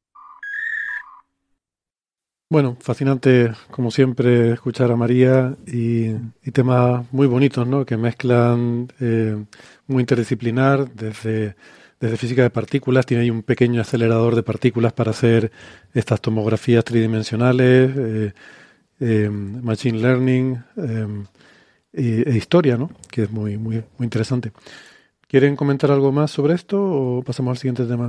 Bueno, fascinante, como siempre, escuchar a María y, y temas muy bonitos, ¿no? Que mezclan eh, muy interdisciplinar, desde, desde física de partículas, tiene ahí un pequeño acelerador de partículas para hacer estas tomografías tridimensionales, eh, eh, machine learning eh, e, e historia, ¿no? Que es muy, muy, muy interesante. ¿Quieren comentar algo más sobre esto o pasamos al siguiente tema?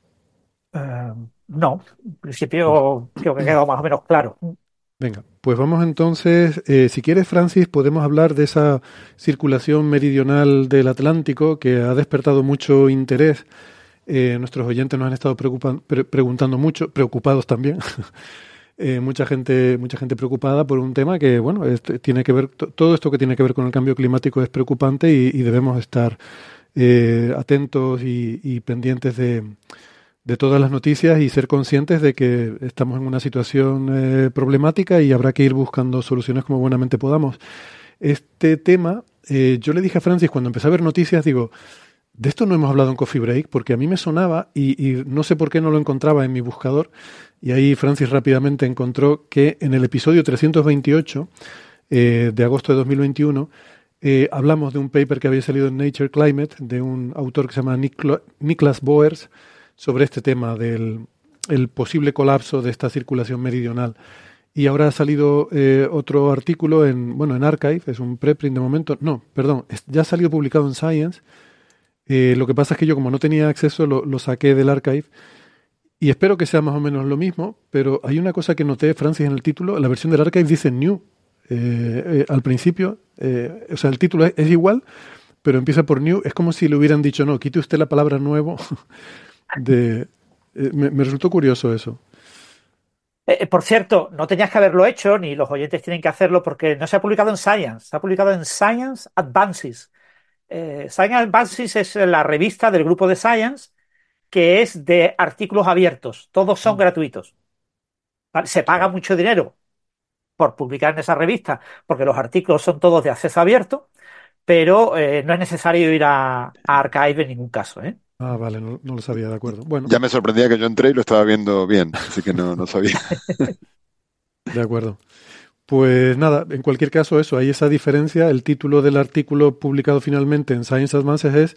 Uh, no, en principio creo que ha quedado más o menos claro. Venga, pues vamos entonces, eh, si quieres, Francis, podemos hablar de esa circulación meridional del Atlántico que ha despertado mucho interés. Eh, nuestros oyentes nos han estado preocupan, pre preguntando mucho, preocupados también. eh, mucha gente, mucha gente preocupada por un tema que, bueno, este, tiene que ver, todo esto que tiene que ver con el cambio climático es preocupante y, y debemos estar eh, atentos y, y pendientes de de todas las noticias y ser conscientes de que estamos en una situación eh, problemática y habrá que ir buscando soluciones como buenamente podamos. Este tema, eh, yo le dije a Francis cuando empecé a ver noticias, digo, de esto no hemos hablado en Coffee Break porque a mí me sonaba y, y no sé por qué no lo encontraba en mi buscador y ahí Francis rápidamente encontró que en el episodio trescientos veintiocho eh, de agosto de dos mil veintiuno eh, hablamos de un paper que había salido en Nature Climate de un autor que se llama Nikla, Niklas Boers sobre este tema del el posible colapso de esta circulación meridional. Y ahora ha salido eh, otro artículo en, bueno, en Archive, es un preprint de momento, no, perdón, es, ya ha salido publicado en Science. Eh, lo que pasa es que yo como no tenía acceso lo, lo saqué del Archive y espero que sea más o menos lo mismo, pero hay una cosa que noté, Francis, en el título, la versión del Archive dice New. Eh, eh, al principio, eh, o sea, el título es, es igual, pero empieza por New, es como si le hubieran dicho, no, quite usted la palabra nuevo. De, eh, me, me resultó curioso eso. Eh, por cierto, no tenías que haberlo hecho, ni los oyentes tienen que hacerlo porque no se ha publicado en Science, se ha publicado en Science Advances. Eh, Science Advances es la revista del grupo de Science que es de artículos abiertos, todos son mm. gratuitos. ¿Vale? Se paga mucho dinero por publicar en esa revista porque los artículos son todos de acceso abierto, pero eh, no es necesario ir a, a Archive en ningún caso, ¿eh? Ah, vale, no, no lo sabía, de acuerdo. Bueno. Ya me sorprendía que yo entré y lo estaba viendo bien, así que no, no sabía. De acuerdo. Pues nada, en cualquier caso eso, hay esa diferencia. El título del artículo publicado finalmente en Science Advances es,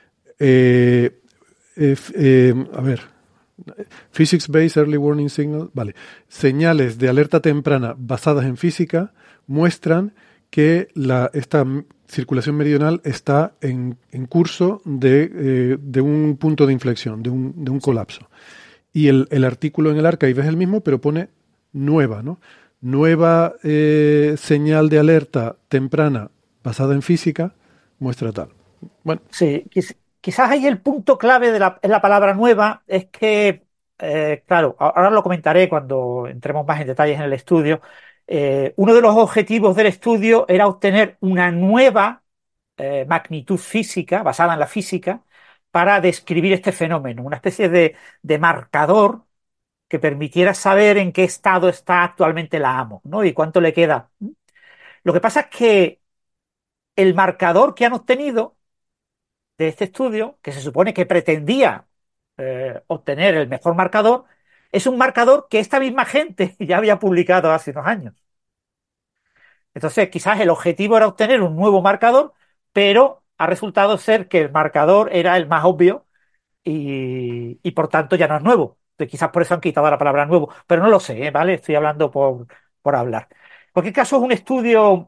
eh, eh, eh, a ver, Physics-Based Early Warning Signal, vale, señales de alerta temprana basadas en física muestran que la, esta circulación meridional está en, en curso de, eh, de un punto de inflexión, de un, de un colapso. Y el, el artículo en el Archive es el mismo, pero pone nueva, ¿no? Nueva eh, señal de alerta temprana basada en física muestra tal. Bueno. Sí, quiz, quizás ahí el punto clave de la, es la palabra nueva, es que, eh, claro, ahora lo comentaré cuando entremos más en detalles en el estudio. Eh, uno de los objetivos del estudio era obtener una nueva eh, magnitud física, basada en la física, para describir este fenómeno, una especie de, de marcador que permitiera saber en qué estado está actualmente la A M O, ¿no? Y cuánto le queda. Lo que pasa es que el marcador que han obtenido de este estudio, que se supone que pretendía eh, obtener el mejor marcador, es un marcador que esta misma gente ya había publicado hace unos años. Entonces, quizás el objetivo era obtener un nuevo marcador, pero ha resultado ser que el marcador era el más obvio y, y por tanto ya no es nuevo. Entonces, quizás por eso han quitado la palabra nuevo, pero no lo sé, ¿eh? ¿Vale? Estoy hablando por, por hablar. En cualquier caso, es un estudio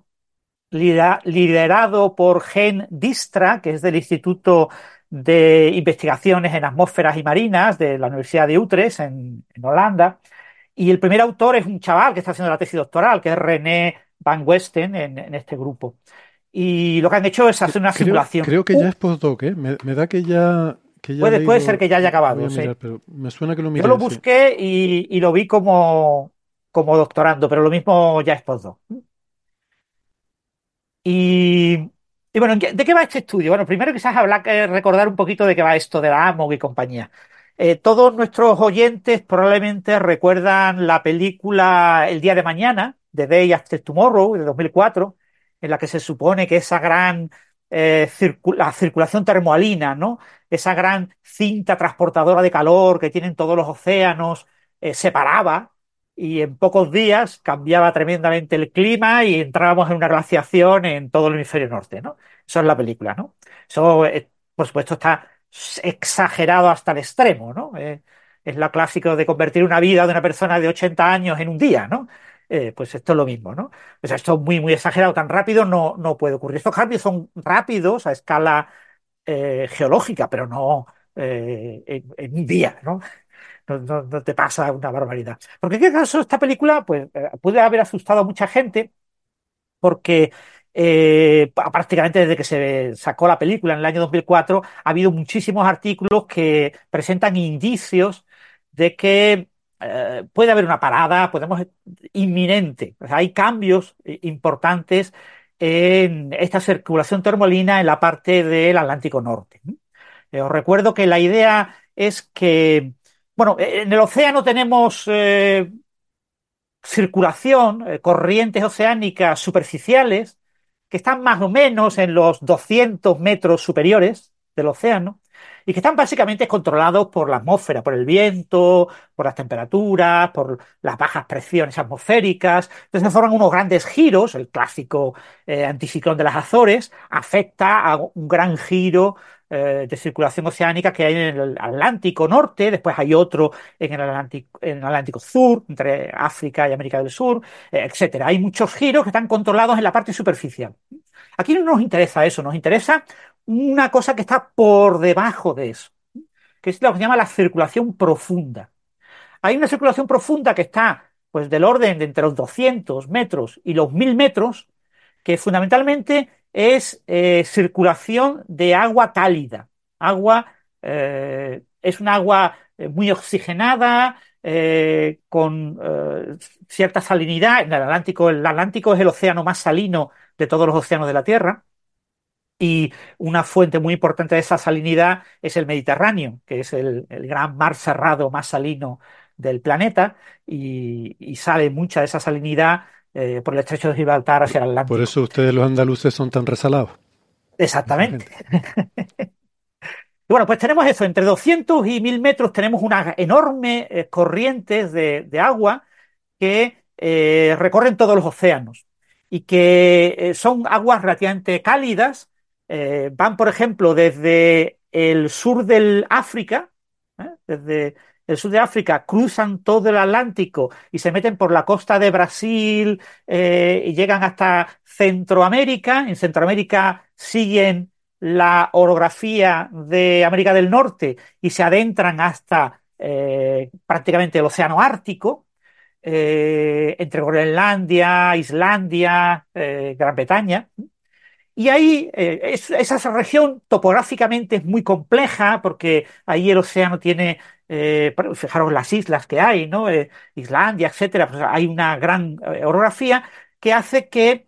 liderado por Gen Distra, que es del Instituto de Investigaciones en Atmósferas y Marinas de la Universidad de Utrecht, en, en Holanda. Y el primer autor es un chaval que está haciendo la tesis doctoral, que es René Van Westen, en, en este grupo. Y lo que han hecho es hacer una creo, simulación. Creo que uh, ya es postdoc, ¿eh? Me, me da que ya... Que ya puede, leído, puede ser que ya haya acabado, mirar, sí. Pero me suena que lo miré. Yo lo busqué sí. y, y lo vi como, como doctorando, pero lo mismo ya es postdoc. Y, y bueno, ¿de qué va este estudio? Bueno, primero quizás hablar, eh, recordar un poquito de qué va esto de la A M O y compañía. Eh, todos nuestros oyentes probablemente recuerdan la película El día de mañana, The Day After Tomorrow, de dos mil cuatro, en la que se supone que esa gran eh, circu la circulación termohalina, ¿no? Esa gran cinta transportadora de calor que tienen todos los océanos, eh, se paraba y en pocos días cambiaba tremendamente el clima y entrábamos en una glaciación en todo el hemisferio norte, ¿no? Eso es la película, ¿no? Eso, eh, por supuesto, está exagerado hasta el extremo, ¿no? Eh, es lo clásico de convertir una vida de una persona de ochenta años en un día, ¿no? Eh, pues esto es lo mismo, ¿no? O sea, esto es muy, muy exagerado, tan rápido no, no puede ocurrir. Estos cambios son rápidos a escala eh, geológica, pero no eh, en, en un día, ¿no? No, no, no te pasa una barbaridad. Porque en qué caso esta película pues, eh, puede haber asustado a mucha gente porque eh, prácticamente desde que se sacó la película en el año dos mil cuatro ha habido muchísimos artículos que presentan indicios de que eh, puede haber una parada, podemos inminente. O sea, hay cambios importantes en esta circulación termolina en la parte del Atlántico Norte. Eh, os recuerdo que la idea es que, bueno, en el océano tenemos eh, circulación, eh, corrientes oceánicas superficiales que están más o menos en los doscientos metros superiores del océano y que están básicamente controlados por la atmósfera, por el viento, por las temperaturas, por las bajas presiones atmosféricas. Entonces forman unos grandes giros. El clásico eh, anticiclón de las Azores afecta a un gran giro eh, de circulación oceánica que hay en el Atlántico Norte. Después hay otro en el Atlántico, en el Atlántico Sur, entre África y América del Sur, eh, etcétera. Hay muchos giros que están controlados en la parte superficial. Aquí no nos interesa eso, nos interesa una cosa que está por debajo de eso, que es lo que se llama la circulación profunda. Hay una circulación profunda que está pues del orden de entre los doscientos metros y los mil metros, que fundamentalmente es eh, circulación de agua cálida. Agua, eh, es un agua eh, muy oxigenada, eh, con eh, cierta salinidad. En el Atlántico, el Atlántico es el océano más salino de todos los océanos de la Tierra. Y una fuente muy importante de esa salinidad es el Mediterráneo, que es el, el gran mar cerrado más salino del planeta, y, y sale mucha de esa salinidad eh, por el estrecho de Gibraltar hacia el Atlántico. Por eso ustedes los andaluces son tan resalados. Exactamente. Y bueno, pues tenemos eso, entre doscientos y mil metros tenemos unas enormes eh, corrientes de, de agua que eh, recorren todos los océanos y que eh, son aguas relativamente cálidas. Eh, van, por ejemplo, desde el sur del África, ¿eh? desde el sur de África, cruzan todo el Atlántico y se meten por la costa de Brasil eh, y llegan hasta Centroamérica. En Centroamérica siguen la orografía de América del Norte y se adentran hasta eh, prácticamente el Océano Ártico. Eh, entre Groenlandia, Islandia, eh, Gran Bretaña. Y ahí eh, es, esa región topográficamente es muy compleja porque ahí el océano tiene, eh, fijaros las islas que hay, ¿no? Eh, Islandia, etcétera. Pues hay una gran eh, orografía que hace que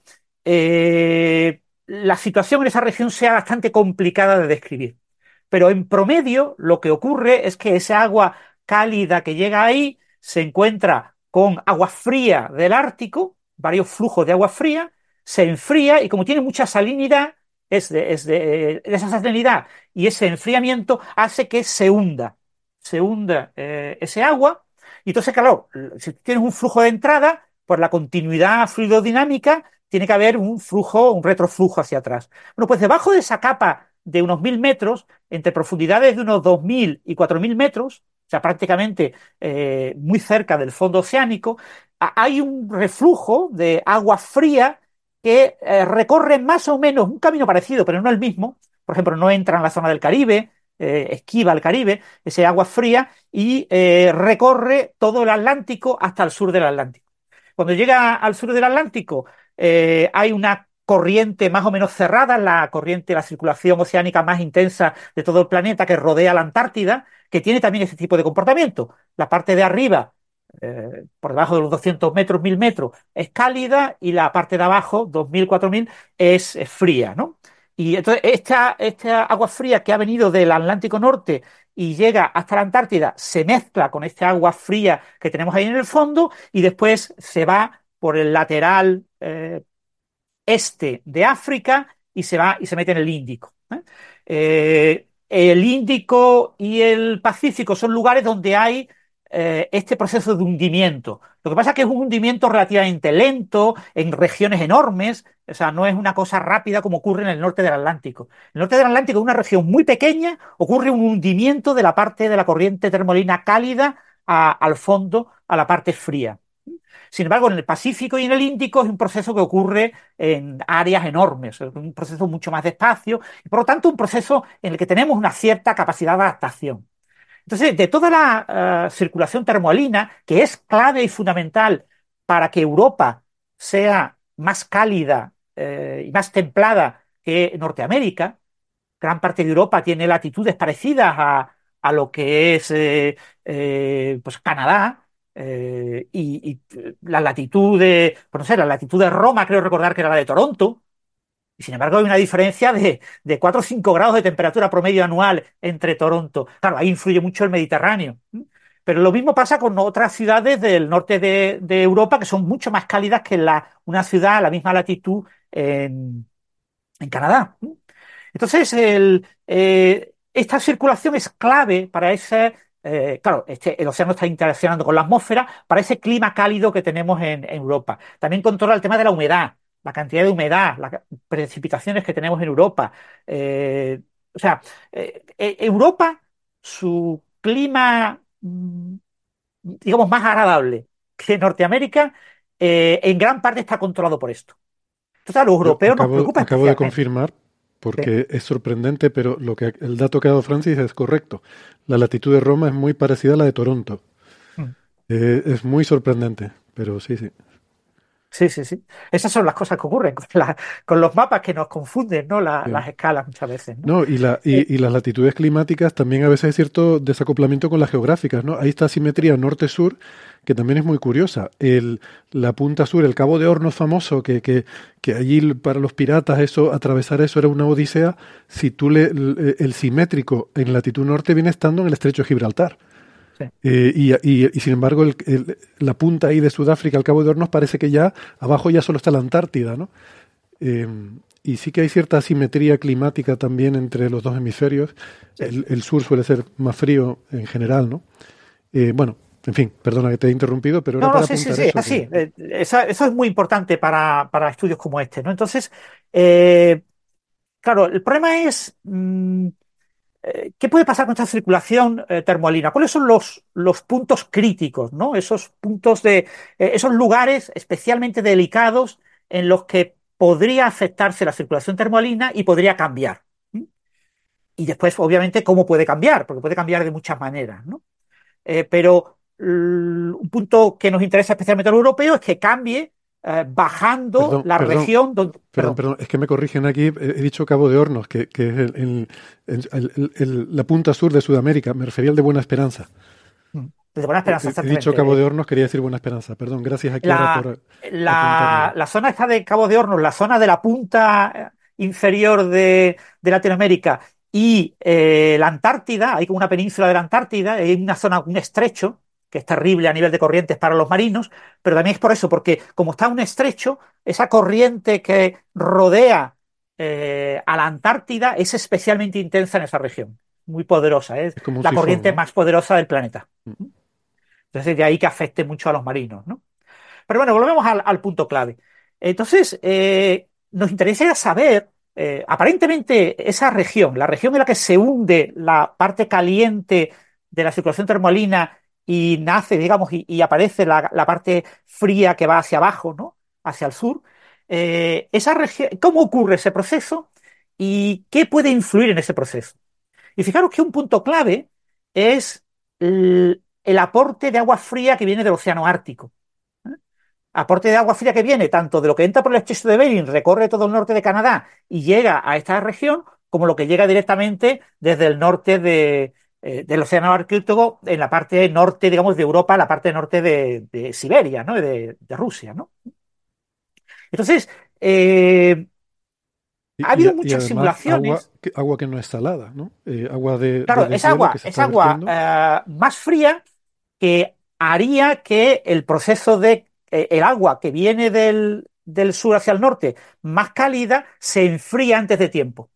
eh, la situación en esa región sea bastante complicada de describir. Pero en promedio lo que ocurre es que esa agua cálida que llega ahí se encuentra con agua fría del Ártico, varios flujos de agua fría, se enfría y como tiene mucha salinidad, es de, es de, de esa salinidad y ese enfriamiento hace que se hunda, se hunda eh, ese agua. Y entonces, claro, si tienes un flujo de entrada, por la continuidad fluidodinámica, tiene que haber un flujo, un retroflujo hacia atrás. Bueno, pues debajo de esa capa de unos mil metros, entre profundidades de unos dos mil y cuatro mil metros, o sea, prácticamente eh, muy cerca del fondo oceánico, hay un reflujo de agua fría que eh, recorre más o menos un camino parecido, pero no el mismo. Por ejemplo, no entra en la zona del Caribe, eh, esquiva el Caribe, ese agua fría, y eh, recorre todo el Atlántico hasta el sur del Atlántico. Cuando llega al sur del Atlántico, eh, hay una corriente más o menos cerrada, la corriente, la circulación oceánica más intensa de todo el planeta que rodea la Antártida, que tiene también ese tipo de comportamiento. La parte de arriba, eh, por debajo de los doscientos metros, mil metros, es cálida y la parte de abajo, dos mil, cuatro mil, es, es fría, ¿no? Y entonces esta, esta agua fría que ha venido del Atlántico Norte y llega hasta la Antártida se mezcla con esta agua fría que tenemos ahí en el fondo y después se va por el lateral eh, este de África y se va y se mete en el Índico. ¿eh? Eh, el Índico y el Pacífico son lugares donde hay eh, este proceso de hundimiento. Lo que pasa es que es un hundimiento relativamente lento, en regiones enormes, o sea, no es una cosa rápida como ocurre en el norte del Atlántico. En el norte del Atlántico, en una región muy pequeña, ocurre un hundimiento de la parte de la corriente termolina cálida a, al fondo, a la parte fría. Sin embargo, en el Pacífico y en el Índico es un proceso que ocurre en áreas enormes, es un proceso mucho más despacio, y por lo tanto un proceso en el que tenemos una cierta capacidad de adaptación. Entonces, de toda la uh, circulación termoalina, que es clave y fundamental para que Europa sea más cálida eh, y más templada que Norteamérica, gran parte de Europa tiene latitudes parecidas a, a lo que es eh, eh, pues Canadá, eh, y, y la latitud de, pues no sé, la latitud de Roma, creo recordar que era la de Toronto, y sin embargo hay una diferencia de, de cuatro o cinco grados de temperatura promedio anual entre Toronto. Claro, ahí influye mucho el Mediterráneo. Pero lo mismo pasa con otras ciudades del norte de, de Europa que son mucho más cálidas que la, una ciudad a la misma latitud en, en Canadá. Entonces, el, eh, esta circulación es clave para ese, eh, claro, este, el océano está interaccionando con la atmósfera, para ese clima cálido que tenemos en, en Europa. También controla el tema de la humedad, la cantidad de humedad, las precipitaciones que tenemos en Europa. Eh, o sea, eh, Europa, su clima, digamos, más agradable que Norteamérica, eh, en gran parte está controlado por esto. Entonces, a los europeos acabo, nos preocupa acabo de especialmente. confirmar, porque Sí. es sorprendente, pero lo que el dato que ha dado Francis es correcto. La latitud de Roma es muy parecida a la de Toronto. Mm. Eh, es muy sorprendente, pero sí, sí. Sí, sí, sí. Esas son las cosas que ocurren con, la- con los mapas que nos confunden, ¿no? La- Sí. las escalas muchas veces, ¿no? No, y, la, Eh, y, y las latitudes climáticas también a veces hay cierto desacoplamiento con las geográficas, ¿no? Hay esta asimetría norte-sur que también es muy curiosa. El, la punta sur, el Cabo de Hornos famoso, que, que, que allí para los piratas eso, atravesar eso era una odisea, si tú le, el, el simétrico en latitud norte viene estando en el estrecho de Gibraltar. sí. Eh, y, y- y sin embargo, el- el- la punta ahí de Sudáfrica, el Cabo de Hornos, parece que ya abajo ya solo está la Antártida, ¿no? Eh, y sí que hay cierta asimetría climática también entre los dos hemisferios. Sí. El, el sur suele ser más frío en general, ¿no? Eh, bueno, en fin, perdona que te he interrumpido, pero era No, no, para sí, sí, apuntar sí, eso. así. que- Eh, esa- eso es muy importante para, para estudios como este, ¿no? Entonces, eh, claro, el problema es, mm, eh, ¿qué puede pasar con esta circulación eh, termoalina? ¿Cuáles son los, los puntos críticos, ¿no? Esos puntos de, eh, esos lugares especialmente delicados en los que podría afectarse la circulación termoalina y podría cambiar. ¿Mm? Y después, obviamente, cómo puede cambiar, porque puede cambiar de muchas maneras, ¿no? Eh, pero l- un punto que nos interesa especialmente a los europeos es que cambie eh, bajando Perdón, la perdón, región donde... perdón, Perdón. perdón, es que me corrigen aquí, he, he dicho Cabo de Hornos, que, que es el- el- el- el- el- la punta sur de Sudamérica, me refería al de Buena Esperanza. Mm. Desde Buena He, Esperanza, he- he dicho exactamente. Cabo de Hornos, quería decir Buena Esperanza, perdón, gracias aquí ahora La, por la, apuntármelo. la zona esta de Cabo de Hornos, la zona de la punta eh, inferior de, de Latinoamérica y eh, la Antártida, hay como una península de la Antártida, hay una zona, un estrecho, que es terrible a nivel de corrientes para los marinos, pero también es por eso, porque como está un estrecho, esa corriente que rodea eh, a la Antártida es especialmente intensa en esa región, muy poderosa, es Es como un la sifón, corriente ¿no? más poderosa del planeta. Mm. Entonces, de ahí que afecte mucho a los marinos, ¿no? Pero bueno, volvemos al, al punto clave. Entonces, eh, nos interesa saber, eh, aparentemente, esa región, la región en la que se hunde la parte caliente de la circulación termolina y nace, digamos, y, y aparece la, la parte fría que va hacia abajo, ¿no? Hacia el sur. Eh, esa región, ¿cómo ocurre ese proceso y qué puede influir en ese proceso? Y fijaros que un punto clave es el, el aporte de agua fría que viene del océano Ártico. Aporte de agua fría que viene tanto de lo que entra por el estrecho de Bering, recorre todo el norte de Canadá y llega a esta región, como lo que llega directamente desde el norte de, eh, del océano Ártico, en la parte norte, digamos, de Europa, la parte norte de, de Siberia, ¿no? De, de Rusia, ¿no? Entonces, eh, ha Y, habido y- y muchas además agua simulaciones. que, agua que no es salada, ¿no? Eh, agua de, de Claro, es deshielo agua, que se es está agua vertiendo. eh, más fría que haría que el proceso de eh, el agua que viene del, del sur hacia el norte, más cálida, se enfría antes de tiempo.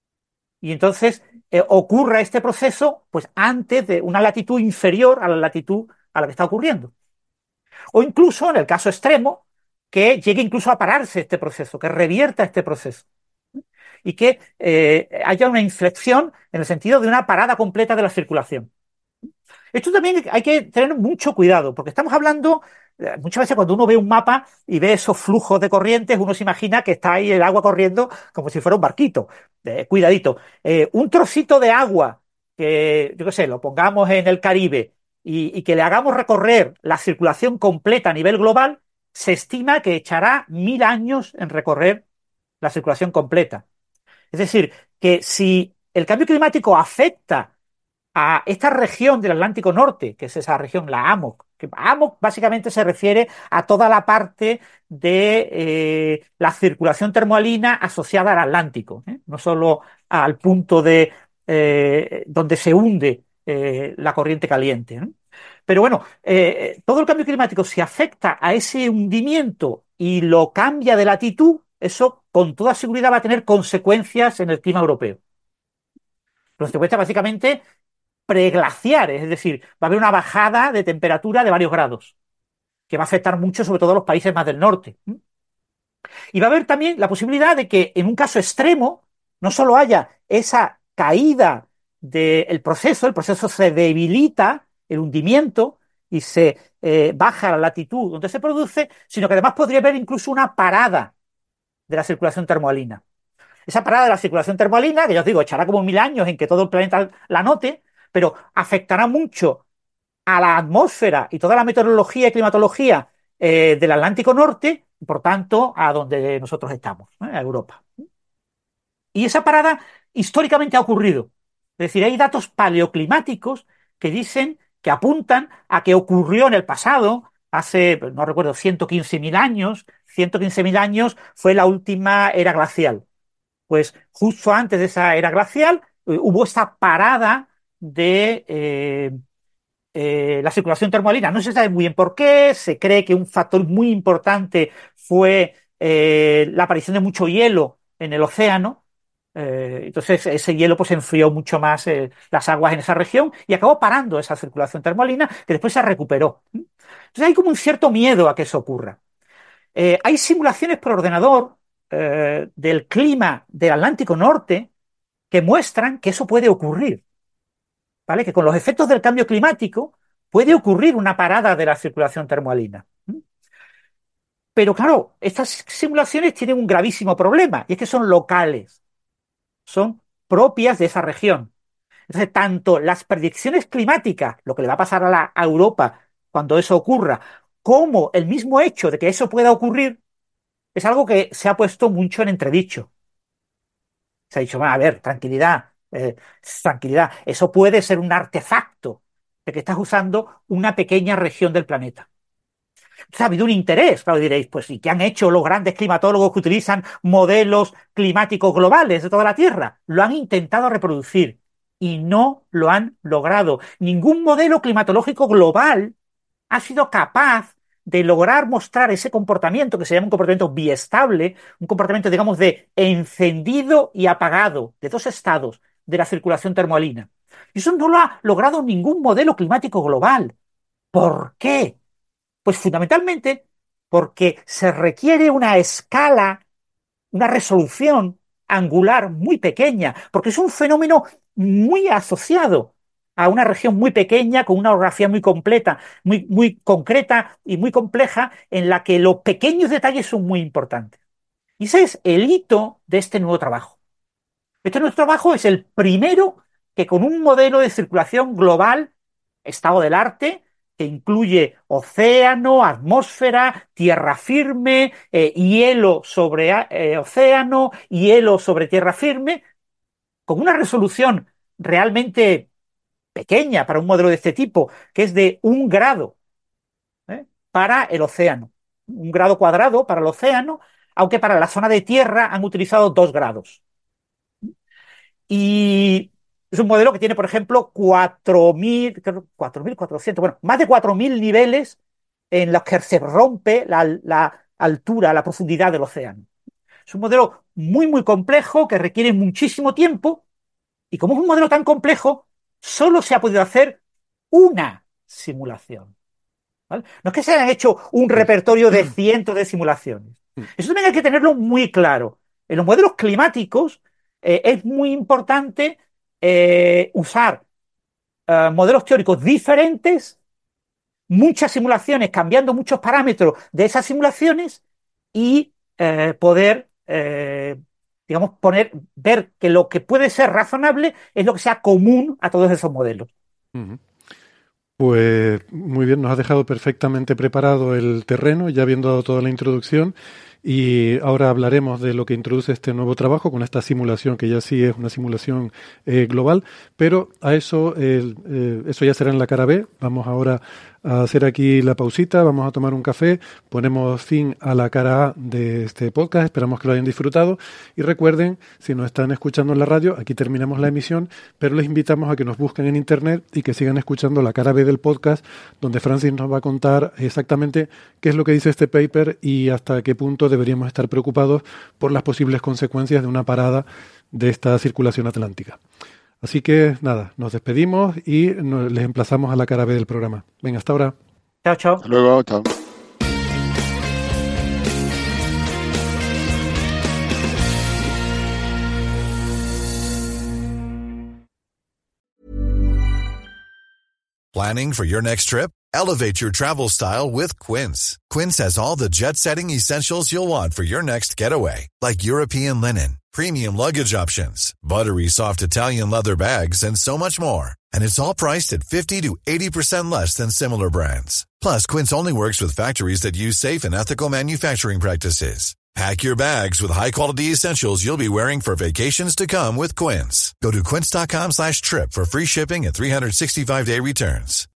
Y entonces eh, ocurra este proceso pues antes de una latitud inferior a la latitud a la que está ocurriendo. O incluso, en el caso extremo, que llegue incluso a pararse este proceso, que revierta este proceso. Y que eh, haya una inflexión en el sentido de una parada completa de la circulación. Esto también hay que tener mucho cuidado, porque estamos hablando, eh, muchas veces cuando uno ve un mapa y ve esos flujos de corrientes, uno se imagina que está ahí el agua corriendo como si fuera un barquito. Eh, cuidadito. Eh, un trocito de agua que, yo qué sé, lo pongamos en el Caribe y, y que le hagamos recorrer la circulación completa a nivel global, se estima que echará mil años en recorrer la circulación completa. Es decir, que si el cambio climático afecta a esta región del Atlántico Norte, que es esa región, la A M O C, que A M O C básicamente se refiere a toda la parte de eh, la circulación termoalina asociada al Atlántico, ¿eh? No solo al punto de eh, donde se hunde eh, la corriente caliente, ¿no? Pero bueno, eh, todo el cambio climático, si afecta a ese hundimiento y lo cambia de latitud, eso con toda seguridad va a tener consecuencias en el clima europeo. Consecuencias básicamente preglaciares, es decir, va a haber una bajada de temperatura de varios grados, que va a afectar mucho sobre todo a los países más del norte. Y va a haber también la posibilidad de que en un caso extremo no solo haya esa caída del proceso, el proceso se debilita, el hundimiento, y se eh, baja la latitud donde se produce, sino que además podría haber incluso una parada de la circulación termoalina. Esa parada de la circulación termoalina, que ya os digo, echará como mil años en que todo el planeta la note, pero afectará mucho a la atmósfera y toda la meteorología y climatología eh, del Atlántico Norte, y por tanto a donde nosotros estamos, ¿eh? A Europa. Y esa parada históricamente ha ocurrido. Es decir, hay datos paleoclimáticos que dicen, que apuntan a que ocurrió en el pasado, hace, no recuerdo, ciento quince mil años, ciento quince mil años fue la última era glacial. Pues justo antes de esa era glacial eh, hubo esta parada de eh, eh, la circulación termoalina. No se sabe muy bien por qué, se cree que un factor muy importante fue eh, la aparición de mucho hielo en el océano. Eh, entonces ese hielo pues enfrió mucho más eh, las aguas en esa región y acabó parando esa circulación termoalina que después se recuperó. Entonces hay como un cierto miedo a que eso ocurra. Eh, hay simulaciones por ordenador eh, del clima del Atlántico Norte que muestran que eso puede ocurrir, ¿vale? Que con los efectos del cambio climático puede ocurrir una parada de la circulación termoalina. Pero claro, estas simulaciones tienen un gravísimo problema, y es que son locales, son propias de esa región. Entonces, tanto las predicciones climáticas, lo que le va a pasar a, la, a Europa cuando eso ocurra, como el mismo hecho de que eso pueda ocurrir, es algo que se ha puesto mucho en entredicho. Se ha dicho, a ver, tranquilidad, eh, tranquilidad, eso puede ser un artefacto de que estás usando una pequeña región del planeta. Entonces ha habido un interés, claro, diréis, pues ¿y qué han hecho los grandes climatólogos que utilizan modelos climáticos globales de toda la Tierra? Lo han intentado reproducir y no lo han logrado. Ningún modelo climatológico global ha sido capaz de lograr mostrar ese comportamiento que se llama un comportamiento biestable, un comportamiento, digamos, de encendido y apagado, de dos estados de la circulación termoalina. Y eso no lo ha logrado ningún modelo climático global. ¿Por qué? Pues fundamentalmente porque se requiere una escala, una resolución angular muy pequeña, porque es un fenómeno muy asociado a una región muy pequeña, con una orografía muy completa, muy, muy concreta y muy compleja, en la que los pequeños detalles son muy importantes. Y ese es el hito de este nuevo trabajo. Este nuevo trabajo es el primero que, con un modelo de circulación global, estado del arte, que incluye océano, atmósfera, tierra firme, eh, hielo sobre eh, océano, hielo sobre tierra firme, con una resolución realmente pequeña para un modelo de este tipo, que es de un grado ¿eh? para el océano, un grado cuadrado para el océano, aunque para la zona de tierra han utilizado dos grados. Y es un modelo que tiene, por ejemplo, cuatro mil, cuatro mil cuatrocientos, bueno, más de cuatro mil niveles en los que se rompe la, la altura, la profundidad del océano. Es un modelo muy, muy complejo que requiere muchísimo tiempo, y como es un modelo tan complejo, solo se ha podido hacer una simulación. ¿vale? No es que se hayan hecho un repertorio de cientos de simulaciones. Eso también hay que tenerlo muy claro. En los modelos climáticos eh, es muy importante eh, usar eh, modelos teóricos diferentes, muchas simulaciones, cambiando muchos parámetros de esas simulaciones y eh, poder, eh, digamos, poner, ver que lo que puede ser razonable es lo que sea común a todos esos modelos. Uh-huh. Pues muy bien, nos has dejado perfectamente preparado el terreno, ya habiendo dado toda la introducción, y ahora hablaremos de lo que introduce este nuevo trabajo con esta simulación, que ya sí es una simulación eh, global, pero a eso, eh, eh, eso ya será en la cara B. Vamos ahora a hacer aquí la pausita, vamos a tomar un café, ponemos fin a la cara A de este podcast, esperamos que lo hayan disfrutado y recuerden, si nos están escuchando en la radio, aquí terminamos la emisión, pero les invitamos a que nos busquen en internet y que sigan escuchando la cara B del podcast, donde Francis nos va a contar exactamente qué es lo que dice este paper y hasta qué punto deberíamos estar preocupados por las posibles consecuencias de una parada de esta circulación atlántica. Así que nada, nos despedimos y nos, les emplazamos a la cara B del programa. Venga, hasta ahora. Chao, chao. Hasta luego, chao. Planning for your next trip? Elevate your travel style with Quince. Quince has all the jet-setting essentials you'll want for your next getaway, like European linen, premium luggage options, buttery soft Italian leather bags, and so much more. And it's all priced at fifty to eighty percent less than similar brands. Plus, Quince only works with factories that use safe and ethical manufacturing practices. Pack your bags with high-quality essentials you'll be wearing for vacations to come with Quince. Go to quince.com slash trip for free shipping and three sixty-five day returns.